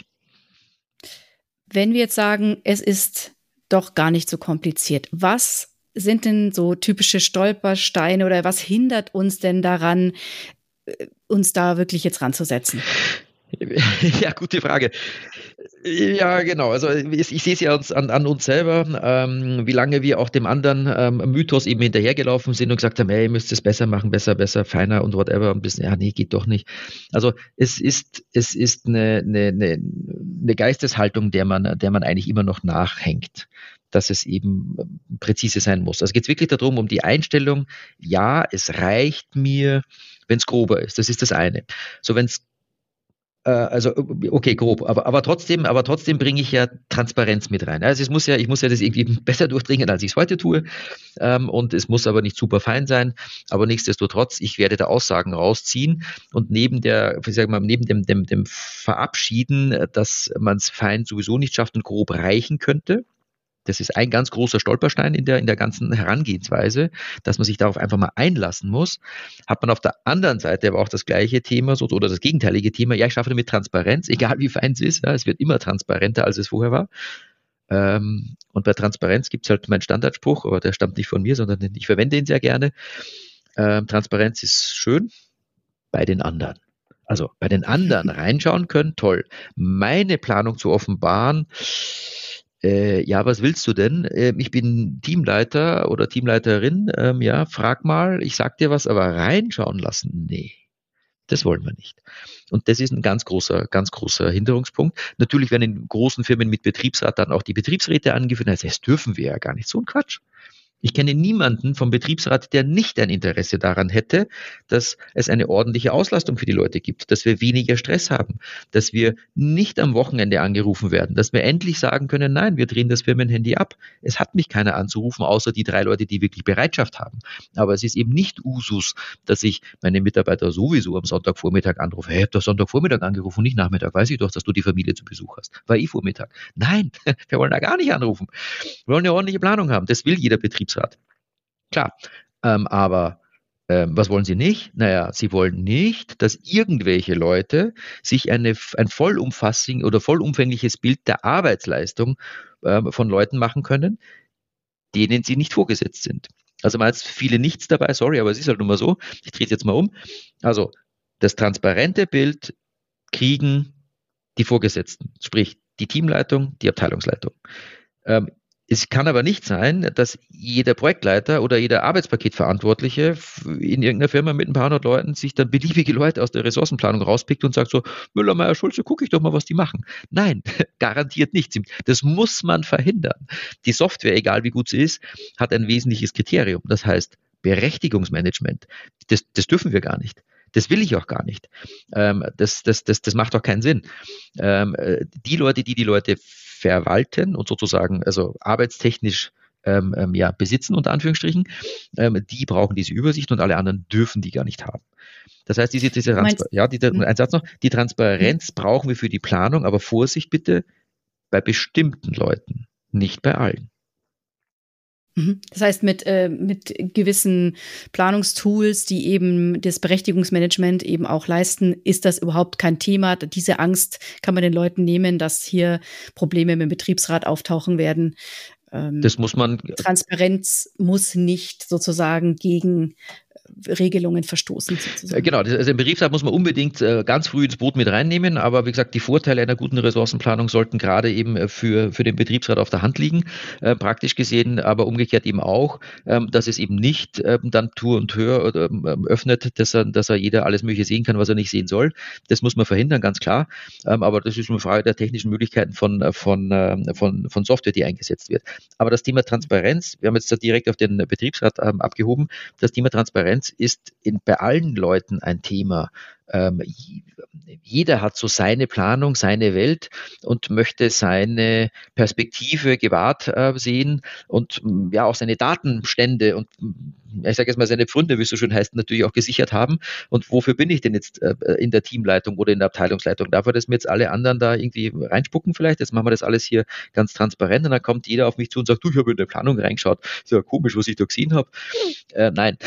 Wenn wir jetzt sagen, es ist doch gar nicht so kompliziert, was sind denn so typische Stolpersteine oder was hindert uns denn daran, uns da wirklich jetzt ranzusetzen? Ja, gute Frage. Ja, genau. Also ich, ich sehe es ja uns, an, an uns selber, ähm, wie lange wir auch dem anderen ähm, Mythos eben hinterhergelaufen sind und gesagt haben, hey, ihr müsst es besser machen, besser, besser, feiner und whatever. Und ein bisschen, ja, nee, geht doch nicht. Also es ist, es ist eine, eine, eine, eine Geisteshaltung, der man, der man eigentlich immer noch nachhängt, dass es eben präzise sein muss. Also geht es wirklich darum, um die Einstellung, ja, es reicht mir, wenn es grober ist. Das ist das eine. So, wenn es Also, okay, grob, aber, aber trotzdem, aber trotzdem bringe ich ja Transparenz mit rein. Also es muss ja, ich muss ja das irgendwie besser durchdringen, als ich es heute tue. Ähm, und es muss aber nicht super fein sein. Aber nichtsdestotrotz, ich werde da Aussagen rausziehen und neben der, ich sag mal, neben dem, dem, dem Verabschieden, dass man es fein sowieso nicht schafft und grob reichen könnte. Das ist ein ganz großer Stolperstein in der, in der ganzen Herangehensweise, dass man sich darauf einfach mal einlassen muss. Hat man auf der anderen Seite aber auch das gleiche Thema so, oder das gegenteilige Thema, ja, ich schaffe damit Transparenz, egal wie fein es ist, ja, es wird immer transparenter, als es vorher war. Ähm, und bei Transparenz gibt es halt meinen Standardspruch, aber der stammt nicht von mir, sondern ich verwende ihn sehr gerne. äh, Transparenz ist schön bei den anderen. Also bei den anderen reinschauen können, toll. Meine Planung zu offenbaren, äh, ja, was willst du denn? Äh, ich bin Teamleiter oder Teamleiterin, ähm, ja, frag mal, ich sag dir was, aber reinschauen lassen, nee. Das wollen wir nicht. Und das ist ein ganz großer, ganz großer Hinderungspunkt. Natürlich werden in großen Firmen mit Betriebsrat dann auch die Betriebsräte angeführt. Also das dürfen wir ja gar nicht. So ein Quatsch. Ich kenne niemanden vom Betriebsrat, der nicht ein Interesse daran hätte, dass es eine ordentliche Auslastung für die Leute gibt, dass wir weniger Stress haben, dass wir nicht am Wochenende angerufen werden, dass wir endlich sagen können, nein, wir drehen das Firmenhandy ab. Es hat mich keiner anzurufen, außer die drei Leute, die wirklich Bereitschaft haben. Aber es ist eben nicht Usus, dass ich meine Mitarbeiter sowieso am Sonntagvormittag anrufe. Hey, ich habe doch Sonntagvormittag angerufen, nicht Nachmittag. Weiß ich doch, dass du die Familie zu Besuch hast. War eh Vormittag. Nein, wir wollen da gar nicht anrufen. Wir wollen eine ordentliche Planung haben. Das will jeder Betriebsrat. Klar, ähm, aber ähm, was wollen sie nicht? Naja, sie wollen nicht, dass irgendwelche Leute sich eine, ein vollumfassend oder vollumfängliches Bild der Arbeitsleistung ähm, von Leuten machen können, denen sie nicht vorgesetzt sind. Also man hat viele Nichts dabei, sorry, aber es ist halt nun mal so. Ich drehe es jetzt mal um. Also das transparente Bild kriegen die Vorgesetzten, sprich die Teamleitung, die Abteilungsleitung. Ähm, Es kann aber nicht sein, dass jeder Projektleiter oder jeder Arbeitspaketverantwortliche in irgendeiner Firma mit ein paar hundert Leuten sich dann beliebige Leute aus der Ressourcenplanung rauspickt und sagt so, Müller, Meier, Schulze, gucke ich doch mal, was die machen. Nein, garantiert nicht. Das muss man verhindern. Die Software, egal wie gut sie ist, hat ein wesentliches Kriterium. Das heißt Berechtigungsmanagement. Das, das dürfen wir gar nicht. Das will ich auch gar nicht. Ähm, das, das, das, das macht auch keinen Sinn. Ähm, die Leute, die die Leute verwalten und sozusagen also arbeitstechnisch ähm, ähm, ja, besitzen, unter Anführungsstrichen, ähm, die brauchen diese Übersicht und alle anderen dürfen die gar nicht haben. Das heißt, diese, diese Transparenz, ja, die, ein Satz noch, die Transparenz brauchen wir für die Planung, aber Vorsicht bitte bei bestimmten Leuten, nicht bei allen. Das heißt, mit, äh, mit gewissen Planungstools, die eben das Berechtigungsmanagement eben auch leisten, ist das überhaupt kein Thema. Diese Angst kann man den Leuten nehmen, dass hier Probleme mit dem Betriebsrat auftauchen werden. Ähm, das muss man. Transparenz muss nicht sozusagen gegen Regelungen verstoßen. Sozusagen. Genau, also im Betriebsrat muss man unbedingt äh, ganz früh ins Boot mit reinnehmen, aber wie gesagt, die Vorteile einer guten Ressourcenplanung sollten gerade eben für, für den Betriebsrat auf der Hand liegen, äh, praktisch gesehen, aber umgekehrt eben auch, ähm, dass es eben nicht ähm, dann Tür und Tür ähm, öffnet, dass er, dass er jeder alles Mögliche sehen kann, was er nicht sehen soll. Das muss man verhindern, ganz klar, ähm, aber das ist eine Frage der technischen Möglichkeiten von, von, äh, von, von Software, die eingesetzt wird. Aber das Thema Transparenz, wir haben jetzt das direkt auf den Betriebsrat ähm, abgehoben, das Thema Transparenz ist in, bei allen Leuten ein Thema. Ähm, jeder hat so seine Planung, seine Welt und möchte seine Perspektive gewahrt äh, sehen und ja auch seine Datenstände und ich sage jetzt mal seine Pfründe, wie es so schön heißt, natürlich auch gesichert haben. Und wofür bin ich denn jetzt äh, in der Teamleitung oder in der Abteilungsleitung? Darf er das mir jetzt alle anderen da irgendwie reinspucken vielleicht? Jetzt machen wir das alles hier ganz transparent und dann kommt jeder auf mich zu und sagt, du, ich habe in der Planung reingeschaut. Ist ja komisch, was ich da gesehen habe. Äh, nein.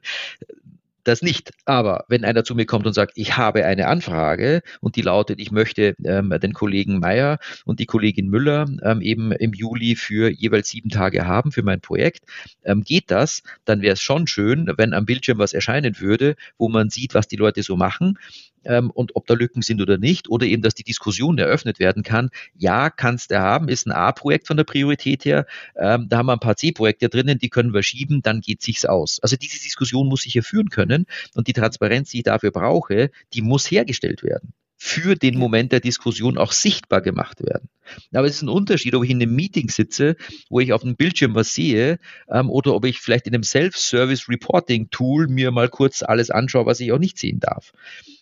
Das nicht. Aber wenn einer zu mir kommt und sagt, ich habe eine Anfrage und die lautet, ich möchte ähm, den Kollegen Meier und die Kollegin Müller ähm, eben im Juli für jeweils sieben Tage haben für mein Projekt, ähm, geht das, dann wäre es schon schön, wenn am Bildschirm was erscheinen würde, wo man sieht, was die Leute so machen. Ähm, und ob da Lücken sind oder nicht, oder eben, dass die Diskussion eröffnet werden kann. Ja, kannst du haben, ist ein A-Projekt von der Priorität her, ähm, da haben wir ein paar C-Projekte drinnen, die können wir schieben, dann geht sich's aus. Also diese Diskussion muss ich hier führen können und die Transparenz, die ich dafür brauche, die muss hergestellt werden. Für den Moment der Diskussion auch sichtbar gemacht werden. Aber es ist ein Unterschied, ob ich in einem Meeting sitze, wo ich auf dem Bildschirm was sehe, ähm, oder ob ich vielleicht in einem Self-Service-Reporting-Tool mir mal kurz alles anschaue, was ich auch nicht sehen darf.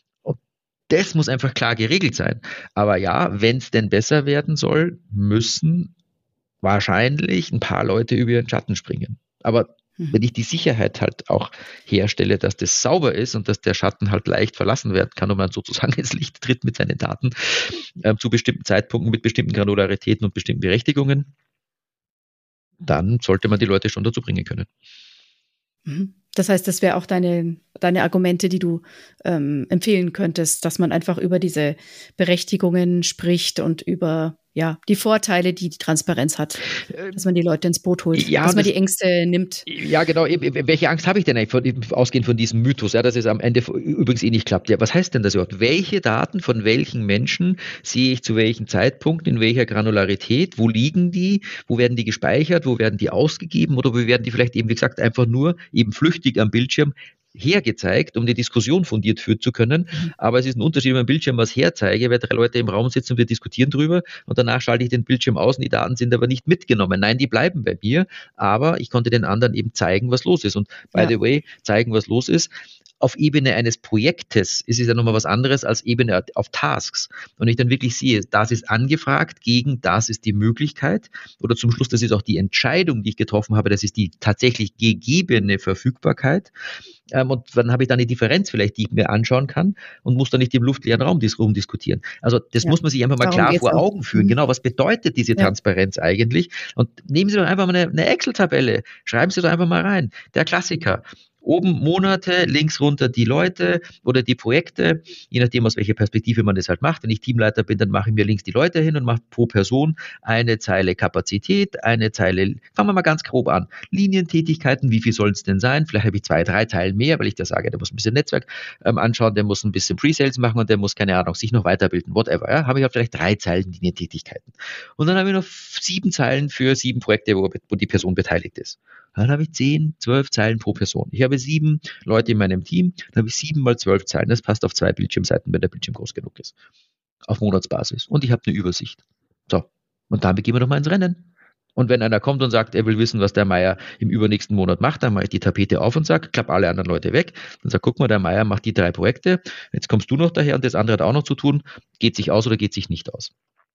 Das muss einfach klar geregelt sein. Aber ja, wenn es denn besser werden soll, müssen wahrscheinlich ein paar Leute über ihren Schatten springen. Aber mhm. wenn ich die Sicherheit halt auch herstelle, dass das sauber ist und dass der Schatten halt leicht verlassen werden kann und man sozusagen ins Licht tritt mit seinen Daten äh, zu bestimmten Zeitpunkten, mit bestimmten Granularitäten und bestimmten Berechtigungen, dann sollte man die Leute schon dazu bringen können. Das heißt, das wäre auch deine, deine Argumente, die du ähm, empfehlen könntest, dass man einfach über diese Berechtigungen spricht und über ja, die Vorteile, die die Transparenz hat, dass man die Leute ins Boot holt, ja, dass man das, die Ängste nimmt. Ja, genau. Welche Angst habe ich denn eigentlich, von, ausgehend von diesem Mythos, ja, dass es am Ende übrigens eh nicht klappt? Ja, was heißt denn das überhaupt? Welche Daten von welchen Menschen sehe ich zu welchem Zeitpunkt, in welcher Granularität? Wo liegen die? Wo werden die gespeichert? Wo werden die ausgegeben? Oder wo werden die vielleicht eben, wie gesagt, einfach nur eben flüchtig am Bildschirm hergezeigt, um die Diskussion fundiert führen zu können. Mhm. Aber es ist ein Unterschied, wenn ich am Bildschirm was herzeige, weil drei Leute im Raum sitzen und wir diskutieren drüber und danach schalte ich den Bildschirm aus und die Daten sind aber nicht mitgenommen. Nein, die bleiben bei mir, aber ich konnte den anderen eben zeigen, was los ist. Und by ja. the way, zeigen, was los ist. Auf Ebene eines Projektes ist es ja nochmal was anderes als Ebene auf Tasks. Und ich dann wirklich sehe, das ist angefragt, gegen das ist die Möglichkeit oder zum Schluss, das ist auch die Entscheidung, die ich getroffen habe, das ist die tatsächlich gegebene Verfügbarkeit. Ähm, und dann habe ich dann eine Differenz vielleicht, die ich mir anschauen kann und muss dann nicht im luftleeren Raum rumdiskutieren. Also das ja, muss man sich einfach mal klar vor Augen führen. Mhm. Genau, was bedeutet diese ja. Transparenz eigentlich? Und nehmen Sie doch einfach mal eine, eine Excel-Tabelle, schreiben Sie doch einfach mal rein. Der Klassiker. Oben Monate, links runter die Leute oder die Projekte, je nachdem, aus welcher Perspektive man das halt macht. Wenn ich Teamleiter bin, dann mache ich mir links die Leute hin und mache pro Person eine Zeile Kapazität, eine Zeile, fangen wir mal ganz grob an, Linientätigkeiten, wie viel sollen es denn sein? Vielleicht habe ich zwei, drei Zeilen mehr, weil ich da sage, der muss ein bisschen Netzwerk ähm, anschauen, der muss ein bisschen Pre-Sales machen und der muss, keine Ahnung, sich noch weiterbilden, whatever. Ja? Habe ich auch vielleicht drei Zeilen Linientätigkeiten. Und dann habe ich noch sieben Zeilen für sieben Projekte, wo, wo die Person beteiligt ist. Dann habe ich zehn, zwölf Zeilen pro Person. Ich habe sieben Leute in meinem Team, dann habe ich sieben mal zwölf Zeilen. Das passt auf zwei Bildschirmseiten, wenn der Bildschirm groß genug ist. Auf Monatsbasis. Und ich habe eine Übersicht. So, und damit gehen wir doch mal ins Rennen. Und wenn einer kommt und sagt, er will wissen, was der Meier im übernächsten Monat macht, dann mache ich die Tapete auf und sage, klappe alle anderen Leute weg. Dann sage, guck mal, der Meier macht die drei Projekte. Jetzt kommst du noch daher und das andere hat auch noch zu tun. Geht sich aus oder geht sich nicht aus?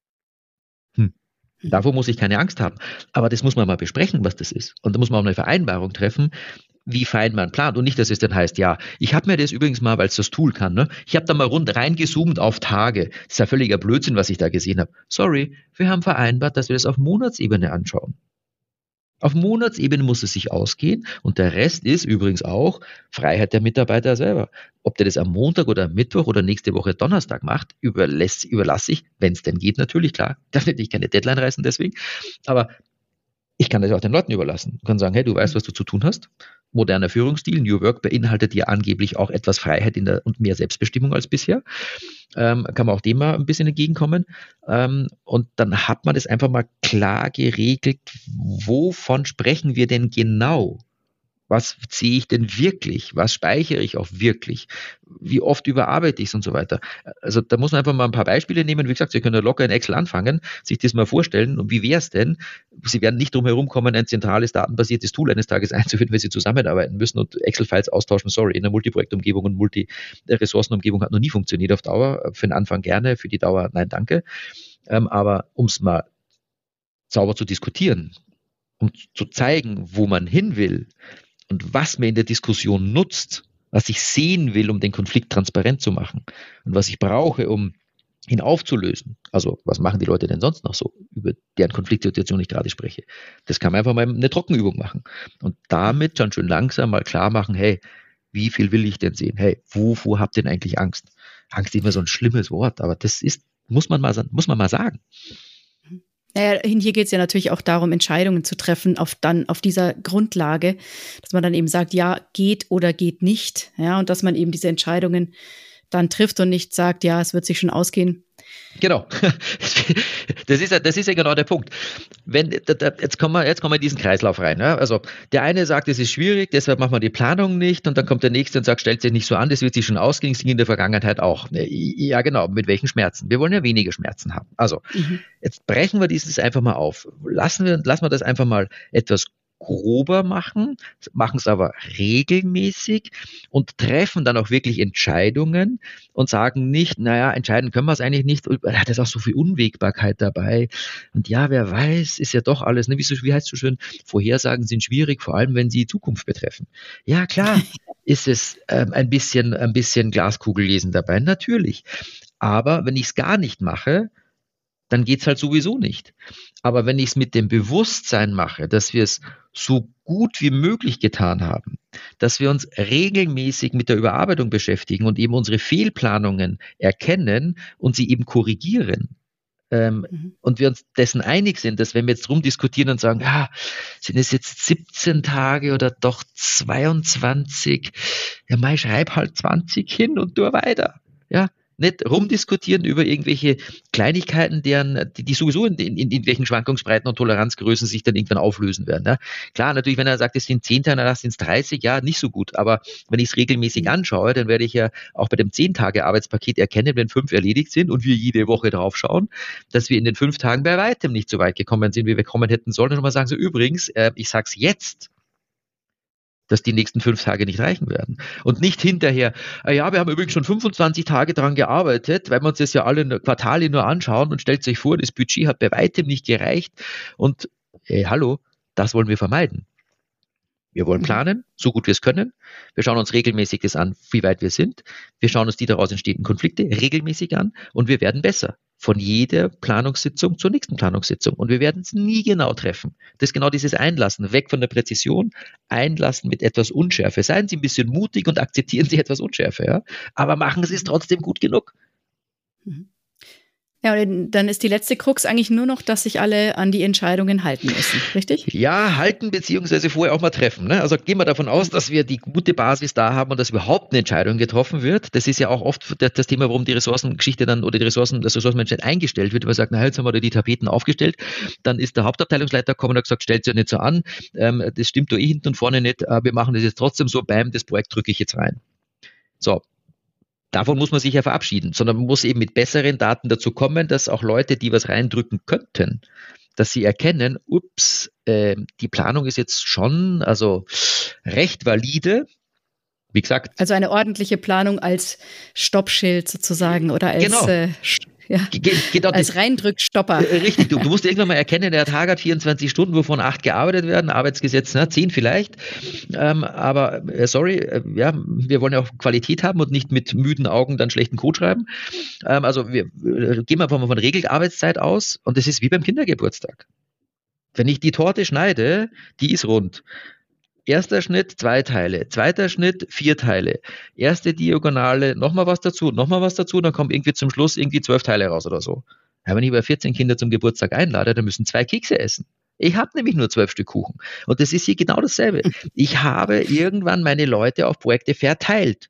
Hm. Davor muss ich keine Angst haben. Aber das muss man mal besprechen, was das ist. Und da muss man auch eine Vereinbarung treffen, wie fein man plant. Und nicht, dass es dann heißt, ja, ich habe mir das übrigens mal, weil es das Tool kann, ne? Ich habe da mal rund reingezoomt auf Tage. Das ist ja völliger Blödsinn, was ich da gesehen habe. Sorry, wir haben vereinbart, dass wir das auf Monatsebene anschauen. Auf Monatsebene muss es sich ausgehen und der Rest ist übrigens auch Freiheit der Mitarbeiter selber. Ob der das am Montag oder am Mittwoch oder nächste Woche Donnerstag macht, überlässt, überlasse ich, wenn es denn geht, natürlich, klar. Darf natürlich keine Deadline reißen deswegen, aber ich kann das auch den Leuten überlassen. Ich kann sagen, hey, du weißt, was du zu tun hast. Moderner Führungsstil, New Work beinhaltet ja angeblich auch etwas Freiheit in der, und mehr Selbstbestimmung als bisher. Ähm, kann man auch dem mal ein bisschen entgegenkommen. Ähm, und dann hat man das einfach mal klar geregelt, wovon sprechen wir denn genau? Was sehe ich denn wirklich? Was speichere ich auch wirklich? Wie oft überarbeite ich es und so weiter? Also da muss man einfach mal ein paar Beispiele nehmen. Wie gesagt, Sie können ja locker in Excel anfangen, sich das mal vorstellen. Und wie wäre es denn? Sie werden nicht drum herum kommen, ein zentrales, datenbasiertes Tool eines Tages einzuführen, wenn Sie zusammenarbeiten müssen und Excel-Files austauschen. Sorry, in der Multiprojektumgebung und Multi-Ressourcenumgebung hat noch nie funktioniert auf Dauer. Für den Anfang gerne, für die Dauer nein, danke. Ähm, aber um es mal sauber zu diskutieren, um zu zeigen, wo man hin will, und was mir in der Diskussion nutzt, was ich sehen will, um den Konflikt transparent zu machen und was ich brauche, um ihn aufzulösen. Also was machen die Leute denn sonst noch so, über deren Konfliktsituation ich gerade spreche? Das kann man einfach mal eine Trockenübung machen und damit dann schön langsam mal klar machen, hey, wie viel will ich denn sehen? Hey, wovor habt ihr denn eigentlich Angst? Angst ist immer so ein schlimmes Wort, aber das ist, muss man mal, muss man mal sagen. Naja, hier geht es ja natürlich auch darum, Entscheidungen zu treffen auf dann auf dieser Grundlage, dass man dann eben sagt, ja, geht oder geht nicht, ja, und dass man eben diese Entscheidungen dann trifft und nicht sagt, ja, es wird sich schon ausgehen. Genau, das ist ja, das ist ja genau der Punkt. Wenn, jetzt kommen wir, jetzt kommen wir in diesen Kreislauf rein. Ja? Also der eine sagt, es ist schwierig, deshalb machen wir die Planung nicht und dann kommt der nächste und sagt, stellt sich nicht so an, das wird sich schon ausgehen, es ging in der Vergangenheit auch. Ja genau, mit welchen Schmerzen? Wir wollen ja weniger Schmerzen haben. Also mhm. jetzt brechen wir dieses einfach mal auf. Lassen wir, lassen wir das einfach mal etwas grober machen, machen es aber regelmäßig und treffen dann auch wirklich Entscheidungen und sagen nicht, naja, entscheiden können wir es eigentlich nicht, da ist auch so viel Unwägbarkeit dabei und ja, wer weiß, ist ja doch alles, ne? wie, so, wie heißt es so schön, Vorhersagen sind schwierig, vor allem wenn sie die Zukunft betreffen. Ja, klar, ist es ähm, ein bisschen, ein bisschen Glaskugellesen dabei, natürlich, aber wenn ich es gar nicht mache, dann geht es halt sowieso nicht. Aber wenn ich es mit dem Bewusstsein mache, dass wir es so gut wie möglich getan haben, dass wir uns regelmäßig mit der Überarbeitung beschäftigen und eben unsere Fehlplanungen erkennen und sie eben korrigieren, Ähm, mhm. Und wir uns dessen einig sind, dass wenn wir jetzt rumdiskutieren und sagen, ja, sind es jetzt siebzehn Tage oder doch zweiundzwanzig, ja, mal schreib halt zwanzig hin und tu weiter. Ja, nicht rumdiskutieren über irgendwelche Kleinigkeiten, deren, die, die sowieso in, in, in welchen Schwankungsbreiten und Toleranzgrößen sich dann irgendwann auflösen werden. Ja. Klar, natürlich, wenn er sagt, es sind zehn Tage, dann sind es dreißig, ja, nicht so gut. Aber wenn ich es regelmäßig anschaue, dann werde ich ja auch bei dem zehn Tage Arbeitspaket erkennen, wenn fünf erledigt sind und wir jede Woche drauf schauen, dass wir in den fünf Tagen bei weitem nicht so weit gekommen sind, wie wir kommen hätten sollen. Und mal sagen so, übrigens, äh, ich sag's jetzt, dass die nächsten fünf Tage nicht reichen werden. Und nicht hinterher, ja, wir haben übrigens schon fünfundzwanzig Tage daran gearbeitet, weil wir uns das ja alle Quartale nur anschauen und stellt sich vor, das Budget hat bei weitem nicht gereicht. Und hey, hallo, das wollen wir vermeiden. Wir wollen planen, so gut wir es können. Wir schauen uns regelmäßig das an, wie weit wir sind. Wir schauen uns die daraus entstehenden Konflikte regelmäßig an und wir werden besser. Von jeder Planungssitzung zur nächsten Planungssitzung. Und wir werden es nie genau treffen. Das ist genau dieses Einlassen, weg von der Präzision, Einlassen mit etwas Unschärfe. Seien Sie ein bisschen mutig und akzeptieren Sie etwas Unschärfe, ja? Aber machen Sie es trotzdem gut genug. Ja, und dann ist die letzte Krux eigentlich nur noch, dass sich alle an die Entscheidungen halten müssen, richtig? Ja, halten beziehungsweise vorher auch mal treffen. Ne? Also gehen wir davon aus, dass wir die gute Basis da haben und dass überhaupt eine Entscheidung getroffen wird. Das ist ja auch oft das Thema, warum die Ressourcengeschichte dann oder die Ressourcen, das Ressourcenmanagement eingestellt wird, weil man sagt, na, jetzt haben wir da die Tapeten aufgestellt. Dann ist der Hauptabteilungsleiter gekommen und hat gesagt, stellt sich ja nicht so an, ähm, das stimmt doch eh hinten und vorne nicht, äh, wir machen das jetzt trotzdem so, beim das Projekt drücke ich jetzt rein. So. Davon muss man sich ja verabschieden, sondern man muss eben mit besseren Daten dazu kommen, dass auch Leute, die was reindrücken könnten, dass sie erkennen, ups, äh, die Planung ist jetzt schon also recht valide. Wie gesagt. Also eine ordentliche Planung als Stoppschild sozusagen oder als genau. äh, ja, genau, als Reindrückstopper. Richtig, du, du musst irgendwann mal erkennen, der Tag hat vierundzwanzig Stunden, wovon acht gearbeitet werden, Arbeitsgesetz, ne, zehn vielleicht. Ähm, aber äh, sorry, äh, ja, wir wollen ja auch Qualität haben und nicht mit müden Augen dann schlechten Code schreiben. Ähm, also wir äh, gehen einfach mal von Regelarbeitszeit aus und das ist wie beim Kindergeburtstag. Wenn ich die Torte schneide, die ist rund. Erster Schnitt, zwei Teile. Zweiter Schnitt, vier Teile. Erste Diagonale, nochmal was dazu, nochmal was dazu, dann kommt irgendwie zum Schluss irgendwie zwölf Teile raus oder so. Ja, wenn ich aber vierzehn Kinder zum Geburtstag einlade, dann müssen zwei Kekse essen. Ich habe nämlich nur zwölf Stück Kuchen. Und das ist hier genau dasselbe. Ich habe irgendwann meine Leute auf Projekte verteilt.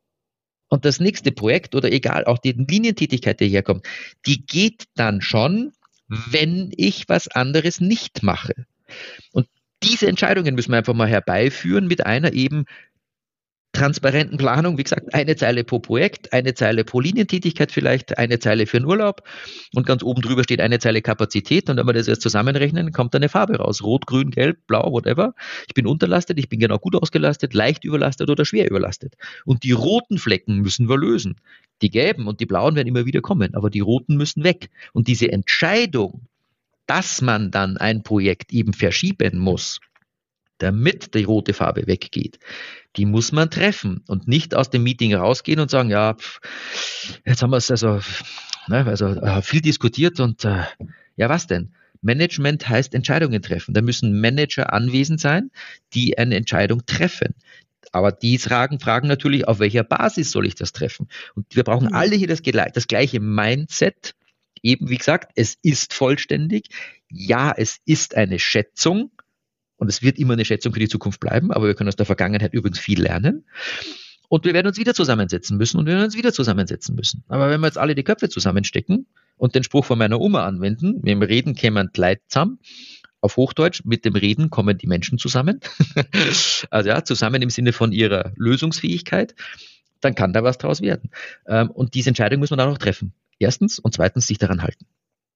Und das nächste Projekt oder egal, auch die Linientätigkeit, die herkommt, die geht dann schon, wenn ich was anderes nicht mache. Und diese Entscheidungen müssen wir einfach mal herbeiführen mit einer eben transparenten Planung. Wie gesagt, eine Zeile pro Projekt, eine Zeile pro Linientätigkeit vielleicht, eine Zeile für den Urlaub und ganz oben drüber steht eine Zeile Kapazität und wenn wir das jetzt zusammenrechnen, kommt eine Farbe raus. Rot, grün, gelb, blau, whatever. Ich bin unterlastet, ich bin genau gut ausgelastet, leicht überlastet oder schwer überlastet. Und die roten Flecken müssen wir lösen. Die gelben und die blauen werden immer wieder kommen, aber die roten müssen weg. Und diese Entscheidung, dass man dann ein Projekt eben verschieben muss, damit die rote Farbe weggeht, die muss man treffen und nicht aus dem Meeting rausgehen und sagen, ja, pff, jetzt haben wir es also, ne, also äh, viel diskutiert und äh, ja, was denn? Management heißt Entscheidungen treffen. Da müssen Manager anwesend sein, die eine Entscheidung treffen. Aber die fragen, fragen natürlich, auf welcher Basis soll ich das treffen? Und wir brauchen mhm. alle hier das, das gleiche Mindset. Eben, wie gesagt, es ist vollständig. Ja, es ist eine Schätzung und es wird immer eine Schätzung für die Zukunft bleiben, aber wir können aus der Vergangenheit übrigens viel lernen. Und wir werden uns wieder zusammensetzen müssen und wir werden uns wieder zusammensetzen müssen. Aber wenn wir jetzt alle die Köpfe zusammenstecken und den Spruch von meiner Oma anwenden, mit dem Reden kämen die Leute zusammen, auf Hochdeutsch, mit dem Reden kommen die Menschen zusammen, also ja, zusammen im Sinne von ihrer Lösungsfähigkeit, dann kann da was draus werden. Und diese Entscheidung muss man dann auch treffen. Erstens und zweitens sich daran halten.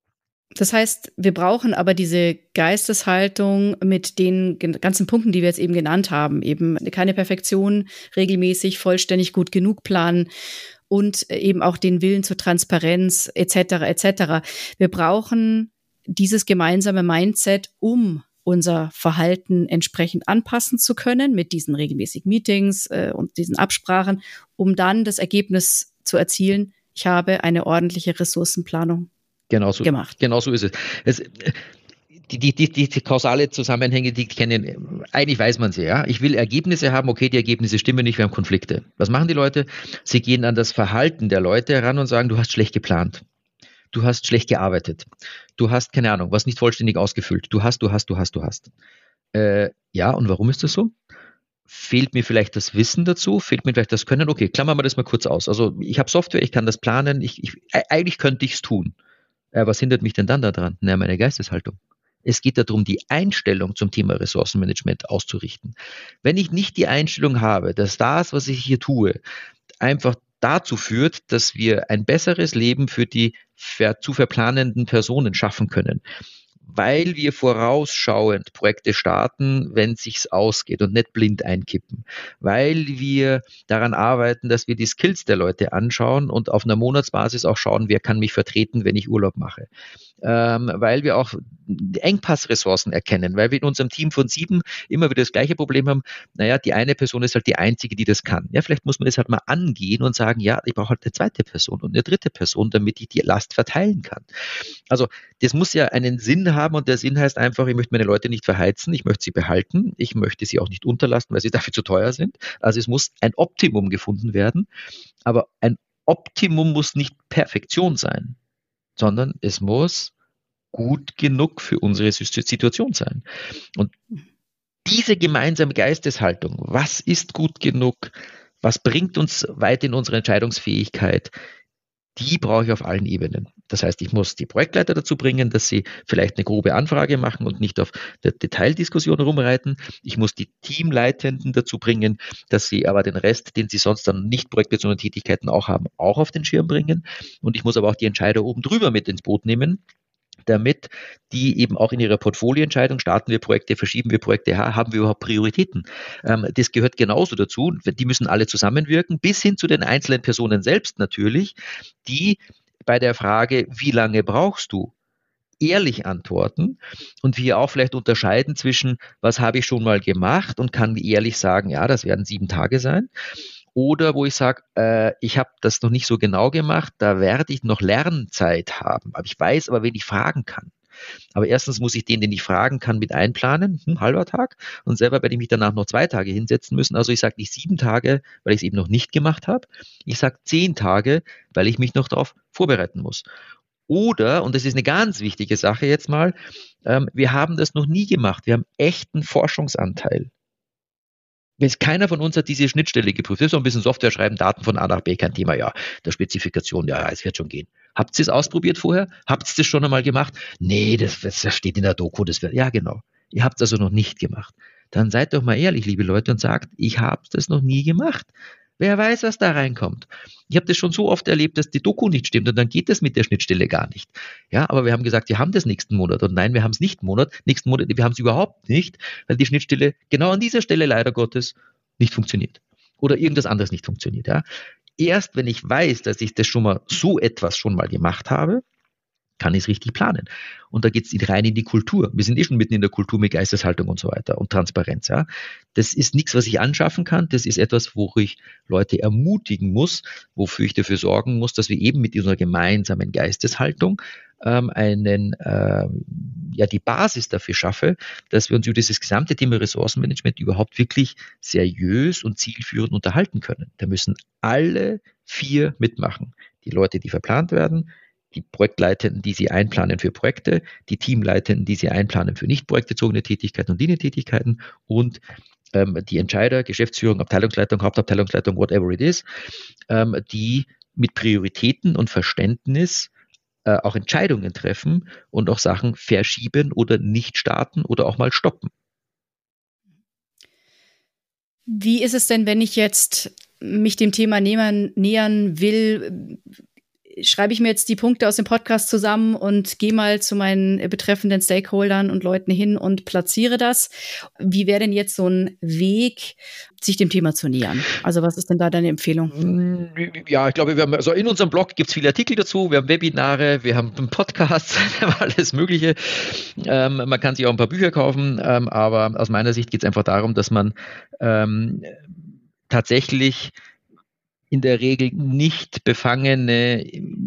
Das heißt, wir brauchen aber diese Geisteshaltung mit den ganzen Punkten, die wir jetzt eben genannt haben. Eben keine Perfektion, regelmäßig, vollständig, gut genug planen und eben auch den Willen zur Transparenz et cetera et cetera. Wir brauchen dieses gemeinsame Mindset, um unser Verhalten entsprechend anpassen zu können mit diesen regelmäßigen Meetings äh, und diesen Absprachen, um dann das Ergebnis zu erzielen, ich habe eine ordentliche Ressourcenplanung genau so, gemacht. Genau so ist es. es die, die, die, die kausale Zusammenhänge, die kennen, eigentlich weiß man sie, ja. Ich will Ergebnisse haben, okay, die Ergebnisse stimmen nicht, wir haben Konflikte. Was machen die Leute? Sie gehen an das Verhalten der Leute heran und sagen, du hast schlecht geplant. du hast schlecht gearbeitet, du hast, keine Ahnung, was nicht vollständig ausgefüllt, du hast, du hast, du hast, du hast. Äh, ja, und warum ist das so? Fehlt mir vielleicht das Wissen dazu? Fehlt mir vielleicht das Können? Okay, klammern wir das mal kurz aus. Also ich habe Software, ich kann das planen, ich, ich, eigentlich könnte ich es tun. Äh, was hindert mich denn dann daran? Na, meine Geisteshaltung. Es geht darum, die Einstellung zum Thema Ressourcenmanagement auszurichten. Wenn ich nicht die Einstellung habe, dass das, was ich hier tue, einfach dazu führt, dass wir ein besseres Leben für die ver- zu verplanenden Personen schaffen können, weil wir vorausschauend Projekte starten, wenn es sich ausgeht und nicht blind einkippen, weil wir daran arbeiten, dass wir die Skills der Leute anschauen und auf einer Monatsbasis auch schauen, wer kann mich vertreten, wenn ich Urlaub mache, ähm, weil wir auch Engpassressourcen erkennen, weil wir in unserem Team von sieben immer wieder das gleiche Problem haben, naja, die eine Person ist halt die einzige, die das kann. Ja, vielleicht muss man das halt mal angehen und sagen, ja, ich brauche halt eine zweite Person und eine dritte Person, damit ich die Last verteilen kann. Also das muss ja einen Sinn haben und der Sinn heißt einfach, ich möchte meine Leute nicht verheizen, ich möchte sie behalten, ich möchte sie auch nicht unterlasten, weil sie dafür zu teuer sind. Also es muss ein Optimum gefunden werden, aber ein Optimum muss nicht Perfektion sein, sondern es muss gut genug für unsere Situation sein. Und diese gemeinsame Geisteshaltung, was ist gut genug, was bringt uns weit in unsere Entscheidungsfähigkeit, die brauche ich auf allen Ebenen. Das heißt, ich muss die Projektleiter dazu bringen, dass sie vielleicht eine grobe Anfrage machen und nicht auf der Detaildiskussion rumreiten. Ich muss die Teamleitenden dazu bringen, dass sie aber den Rest, den sie sonst dann nicht projektbezogene Tätigkeiten auch haben, auch auf den Schirm bringen. Und ich muss aber auch die Entscheider oben drüber mit ins Boot nehmen, damit die eben auch in ihrer Portfolioentscheidung, starten wir Projekte, verschieben wir Projekte, haben wir überhaupt Prioritäten? Ähm, das gehört genauso dazu. Die müssen alle zusammenwirken, bis hin zu den einzelnen Personen selbst natürlich, die bei der Frage, wie lange brauchst du, ehrlich antworten und wir auch vielleicht unterscheiden zwischen, was habe ich schon mal gemacht und kann ehrlich sagen, ja, das werden sieben Tage sein. Oder wo ich sage, äh, ich habe das noch nicht so genau gemacht, da werde ich noch Lernzeit haben. Aber ich weiß aber, wen ich fragen kann. Aber erstens muss ich den, den ich fragen kann, mit einplanen, ein halber Tag. Und selber werde ich mich danach noch zwei Tage hinsetzen müssen. Also ich sage nicht sieben Tage, weil ich es eben noch nicht gemacht habe. Ich sage zehn Tage, weil ich mich noch darauf vorbereiten muss. Oder, und das ist eine ganz wichtige Sache jetzt mal, ähm, wir haben das noch nie gemacht. Wir haben echten Forschungsanteil. Keiner von uns hat diese Schnittstelle geprüft. Das ist so ein bisschen Software schreiben, Daten von A nach B, kein Thema. Ja, der Spezifikation, ja, es wird schon gehen. Habt ihr es ausprobiert vorher? Habt ihr das schon einmal gemacht? Nee, das, das steht in der Doku. Das wird, ja, genau. Ihr habt es also noch nicht gemacht. Dann seid doch mal ehrlich, liebe Leute, und sagt, ich habe das noch nie gemacht. Wer weiß, was da reinkommt. Ich habe das schon so oft erlebt, dass die Doku nicht stimmt und dann geht das mit der Schnittstelle gar nicht. Ja, aber wir haben gesagt, wir haben das nächsten Monat und nein, wir haben es nicht Monat, nächsten Monat, wir haben es überhaupt nicht, weil die Schnittstelle genau an dieser Stelle leider Gottes nicht funktioniert oder irgendwas anderes nicht funktioniert. Ja. Erst wenn ich weiß, dass ich das schon mal so etwas schon mal gemacht habe, kann ich es richtig planen. Und da geht es rein in die Kultur. Wir sind eh schon mitten in der Kultur mit Geisteshaltung und so weiter und Transparenz. Ja. Das ist nichts, was ich anschaffen kann. Das ist etwas, wo ich Leute ermutigen muss, wofür ich dafür sorgen muss, dass wir eben mit dieser gemeinsamen Geisteshaltung ähm, einen, äh, ja, die Basis dafür schaffen, dass wir uns über dieses gesamte Thema Ressourcenmanagement überhaupt wirklich seriös und zielführend unterhalten können. Da müssen alle vier mitmachen. Die Leute, die verplant werden, die Projektleitenden, die sie einplanen für Projekte, die Teamleitenden, die sie einplanen für nicht projektbezogene Tätigkeiten und Linientätigkeiten und ähm, die Entscheider, Geschäftsführung, Abteilungsleitung, Hauptabteilungsleitung, whatever it is, ähm, die mit Prioritäten und Verständnis äh, auch Entscheidungen treffen und auch Sachen verschieben oder nicht starten oder auch mal stoppen. Wie ist es denn, wenn ich jetzt mich dem Thema nähern, nähern will? Schreibe ich mir jetzt die Punkte aus dem Podcast zusammen und gehe mal zu meinen betreffenden Stakeholdern und Leuten hin und platziere das. Wie wäre denn jetzt so ein Weg, sich dem Thema zu nähern? Also was ist denn da deine Empfehlung? Ja, ich glaube, wir haben, also in unserem Blog gibt es viele Artikel dazu, wir haben Webinare, wir haben Podcasts, alles Mögliche. Ähm, man kann sich auch ein paar Bücher kaufen, ähm, aber aus meiner Sicht geht es einfach darum, dass man ähm, tatsächlich in der Regel nicht befangene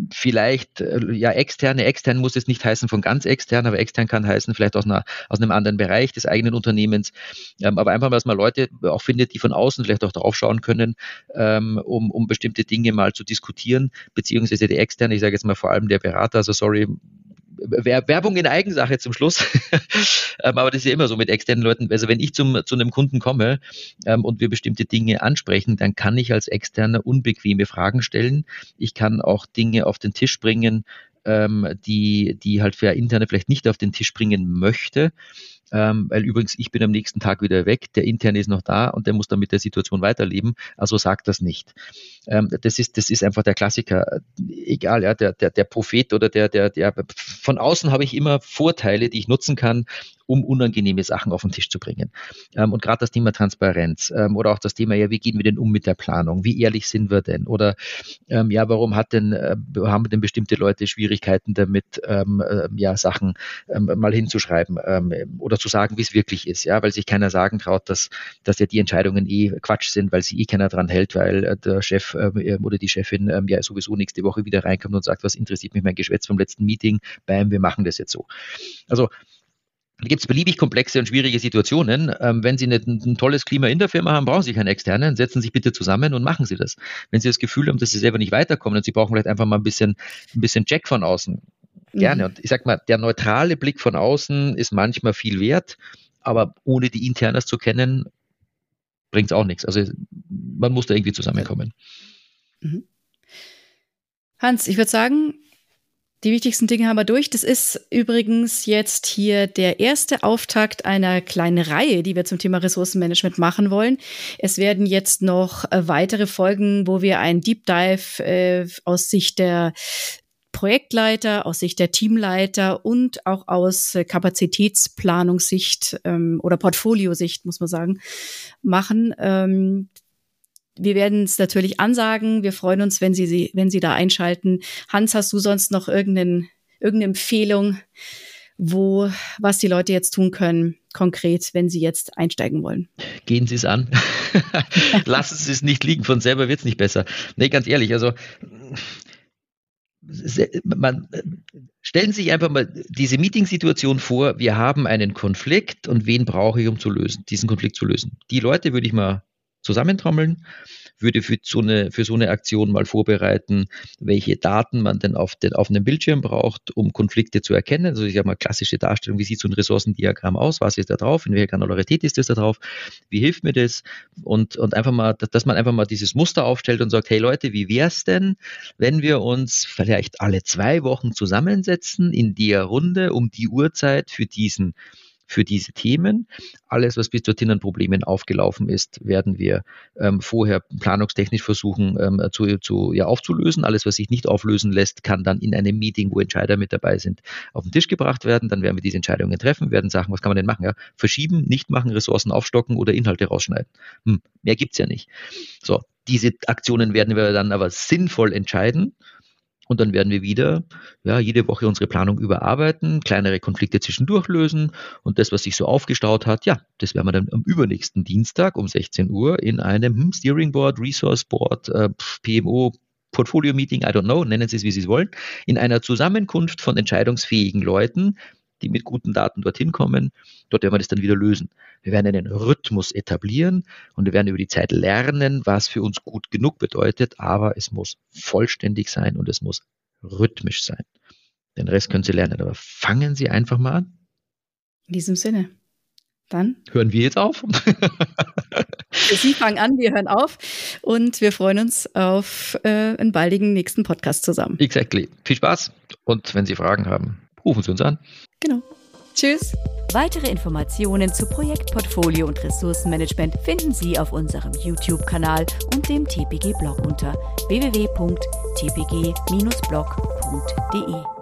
vielleicht, ja, externe, extern muss es nicht heißen von ganz extern, aber extern kann heißen vielleicht aus, einer, aus einem anderen Bereich des eigenen Unternehmens, ähm, aber einfach mal, dass man Leute auch findet, die von außen vielleicht auch drauf schauen können, ähm, um, um bestimmte Dinge mal zu diskutieren, beziehungsweise die externe, ich sage jetzt mal vor allem der Berater, also sorry, Werbung in Eigensache zum Schluss, aber das ist ja immer so mit externen Leuten, also wenn ich zum, zu einem Kunden komme ähm, und wir bestimmte Dinge ansprechen, dann kann ich als Externer unbequeme Fragen stellen, ich kann auch Dinge auf den Tisch bringen, ähm, die, die halt für Interne vielleicht nicht auf den Tisch bringen möchte, ähm, weil übrigens ich bin am nächsten Tag wieder weg, der Interne ist noch da und der muss dann mit der Situation weiterleben, also sagt das nicht. Ähm, das ist, das ist einfach der Klassiker, egal, ja, der, der, der Prophet oder der, der, der, von außen habe ich immer Vorteile, die ich nutzen kann, um unangenehme Sachen auf den Tisch zu bringen. Ähm, und gerade das Thema Transparenz ähm, oder auch das Thema, ja, wie gehen wir denn um mit der Planung? Wie ehrlich sind wir denn? Oder ähm, ja, warum hat denn, äh, haben denn bestimmte Leute Schwierigkeiten damit, ähm, äh, ja, Sachen ähm, mal hinzuschreiben ähm, oder zu sagen, wie es wirklich ist, ja, weil sich keiner sagen traut, dass, dass ja die Entscheidungen eh Quatsch sind, weil sich eh keiner dran hält, weil äh, der Chef äh, oder die Chefin äh, ja sowieso nächste Woche wieder reinkommt und sagt, was interessiert mich mein Geschwätz vom letzten Meeting? Bam, wir machen das jetzt so. Also da gibt es beliebig komplexe und schwierige Situationen. Ähm, wenn Sie nicht ein, ein tolles Klima in der Firma haben, brauchen Sie keinen Externen. Setzen Sie sich bitte zusammen und machen Sie das. Wenn Sie das Gefühl haben, dass Sie selber nicht weiterkommen und Sie brauchen vielleicht einfach mal ein bisschen, ein bisschen Check von außen, gerne. Mhm. Und ich sag mal, der neutrale Blick von außen ist manchmal viel wert, aber ohne die Internas zu kennen, bringt es auch nichts. Also man muss da irgendwie zusammenkommen. Mhm. Hans, ich würde sagen, die wichtigsten Dinge haben wir durch. Das ist übrigens jetzt hier der erste Auftakt einer kleinen Reihe, die wir zum Thema Ressourcenmanagement machen wollen. Es werden jetzt noch weitere Folgen, wo wir einen Deep Dive äh, aus Sicht der Projektleiter, aus Sicht der Teamleiter und auch aus Kapazitätsplanungssicht ähm, oder Portfoliosicht, muss man sagen, machen. Ähm, Wir werden es natürlich ansagen. Wir freuen uns, wenn Sie, wenn Sie da einschalten. Hans, hast du sonst noch irgendeine, irgendeine Empfehlung, wo, was die Leute jetzt tun können, konkret, wenn sie jetzt einsteigen wollen? Gehen Sie es an. Lassen Sie es nicht liegen. Von selber wird es nicht besser. Nee, ganz ehrlich, also man, stellen Sie sich einfach mal diese Meetingsituation vor, wir haben einen Konflikt und wen brauche ich, um zu lösen, diesen Konflikt zu lösen? Die Leute würde ich mal zusammentrommeln, würde für so eine, für so eine Aktion mal vorbereiten, welche Daten man denn auf, den, auf einem Bildschirm braucht, um Konflikte zu erkennen. Also ich habe mal klassische Darstellung, wie sieht so ein Ressourcendiagramm aus, was ist da drauf, in welcher Granularität ist das da drauf, wie hilft mir das? Und, und einfach mal, dass man einfach mal dieses Muster aufstellt und sagt, hey Leute, wie wäre es denn, wenn wir uns vielleicht alle zwei Wochen zusammensetzen in der Runde um die Uhrzeit für diesen für diese Themen. Alles, was bis dorthin an Problemen aufgelaufen ist, werden wir ähm, vorher planungstechnisch versuchen ähm, zu, zu, ja, aufzulösen. Alles, was sich nicht auflösen lässt, kann dann in einem Meeting, wo Entscheider mit dabei sind, auf den Tisch gebracht werden. Dann werden wir diese Entscheidungen treffen, werden sagen, was kann man denn machen? Ja? Verschieben, nicht machen, Ressourcen aufstocken oder Inhalte rausschneiden. Hm, mehr gibt's ja nicht. So, diese Aktionen werden wir dann aber sinnvoll entscheiden. Und dann werden wir wieder ja, jede Woche unsere Planung überarbeiten, kleinere Konflikte zwischendurch lösen und das, was sich so aufgestaut hat, ja, das werden wir dann am übernächsten Dienstag um sechzehn Uhr in einem hm, Steering Board, Resource Board, äh, P M O, Portfolio Meeting, I don't know, nennen Sie es, wie Sie es wollen, in einer Zusammenkunft von entscheidungsfähigen Leuten, die mit guten Daten dorthin kommen, dort werden wir das dann wieder lösen. Wir werden einen Rhythmus etablieren und wir werden über die Zeit lernen, was für uns gut genug bedeutet, aber es muss vollständig sein und es muss rhythmisch sein. Den Rest können Sie lernen, aber fangen Sie einfach mal an. In diesem Sinne, dann hören wir jetzt auf. Sie fangen an, wir hören auf und wir freuen uns auf äh, einen baldigen nächsten Podcast zusammen. Exactly. Viel Spaß und wenn Sie Fragen haben, rufen Sie uns an. Genau. Tschüss. Weitere Informationen zu Projektportfolio und Ressourcenmanagement finden Sie auf unserem YouTube-Kanal und dem T P G-Blog unter w w w punkt t p g Bindestrich blog punkt d e.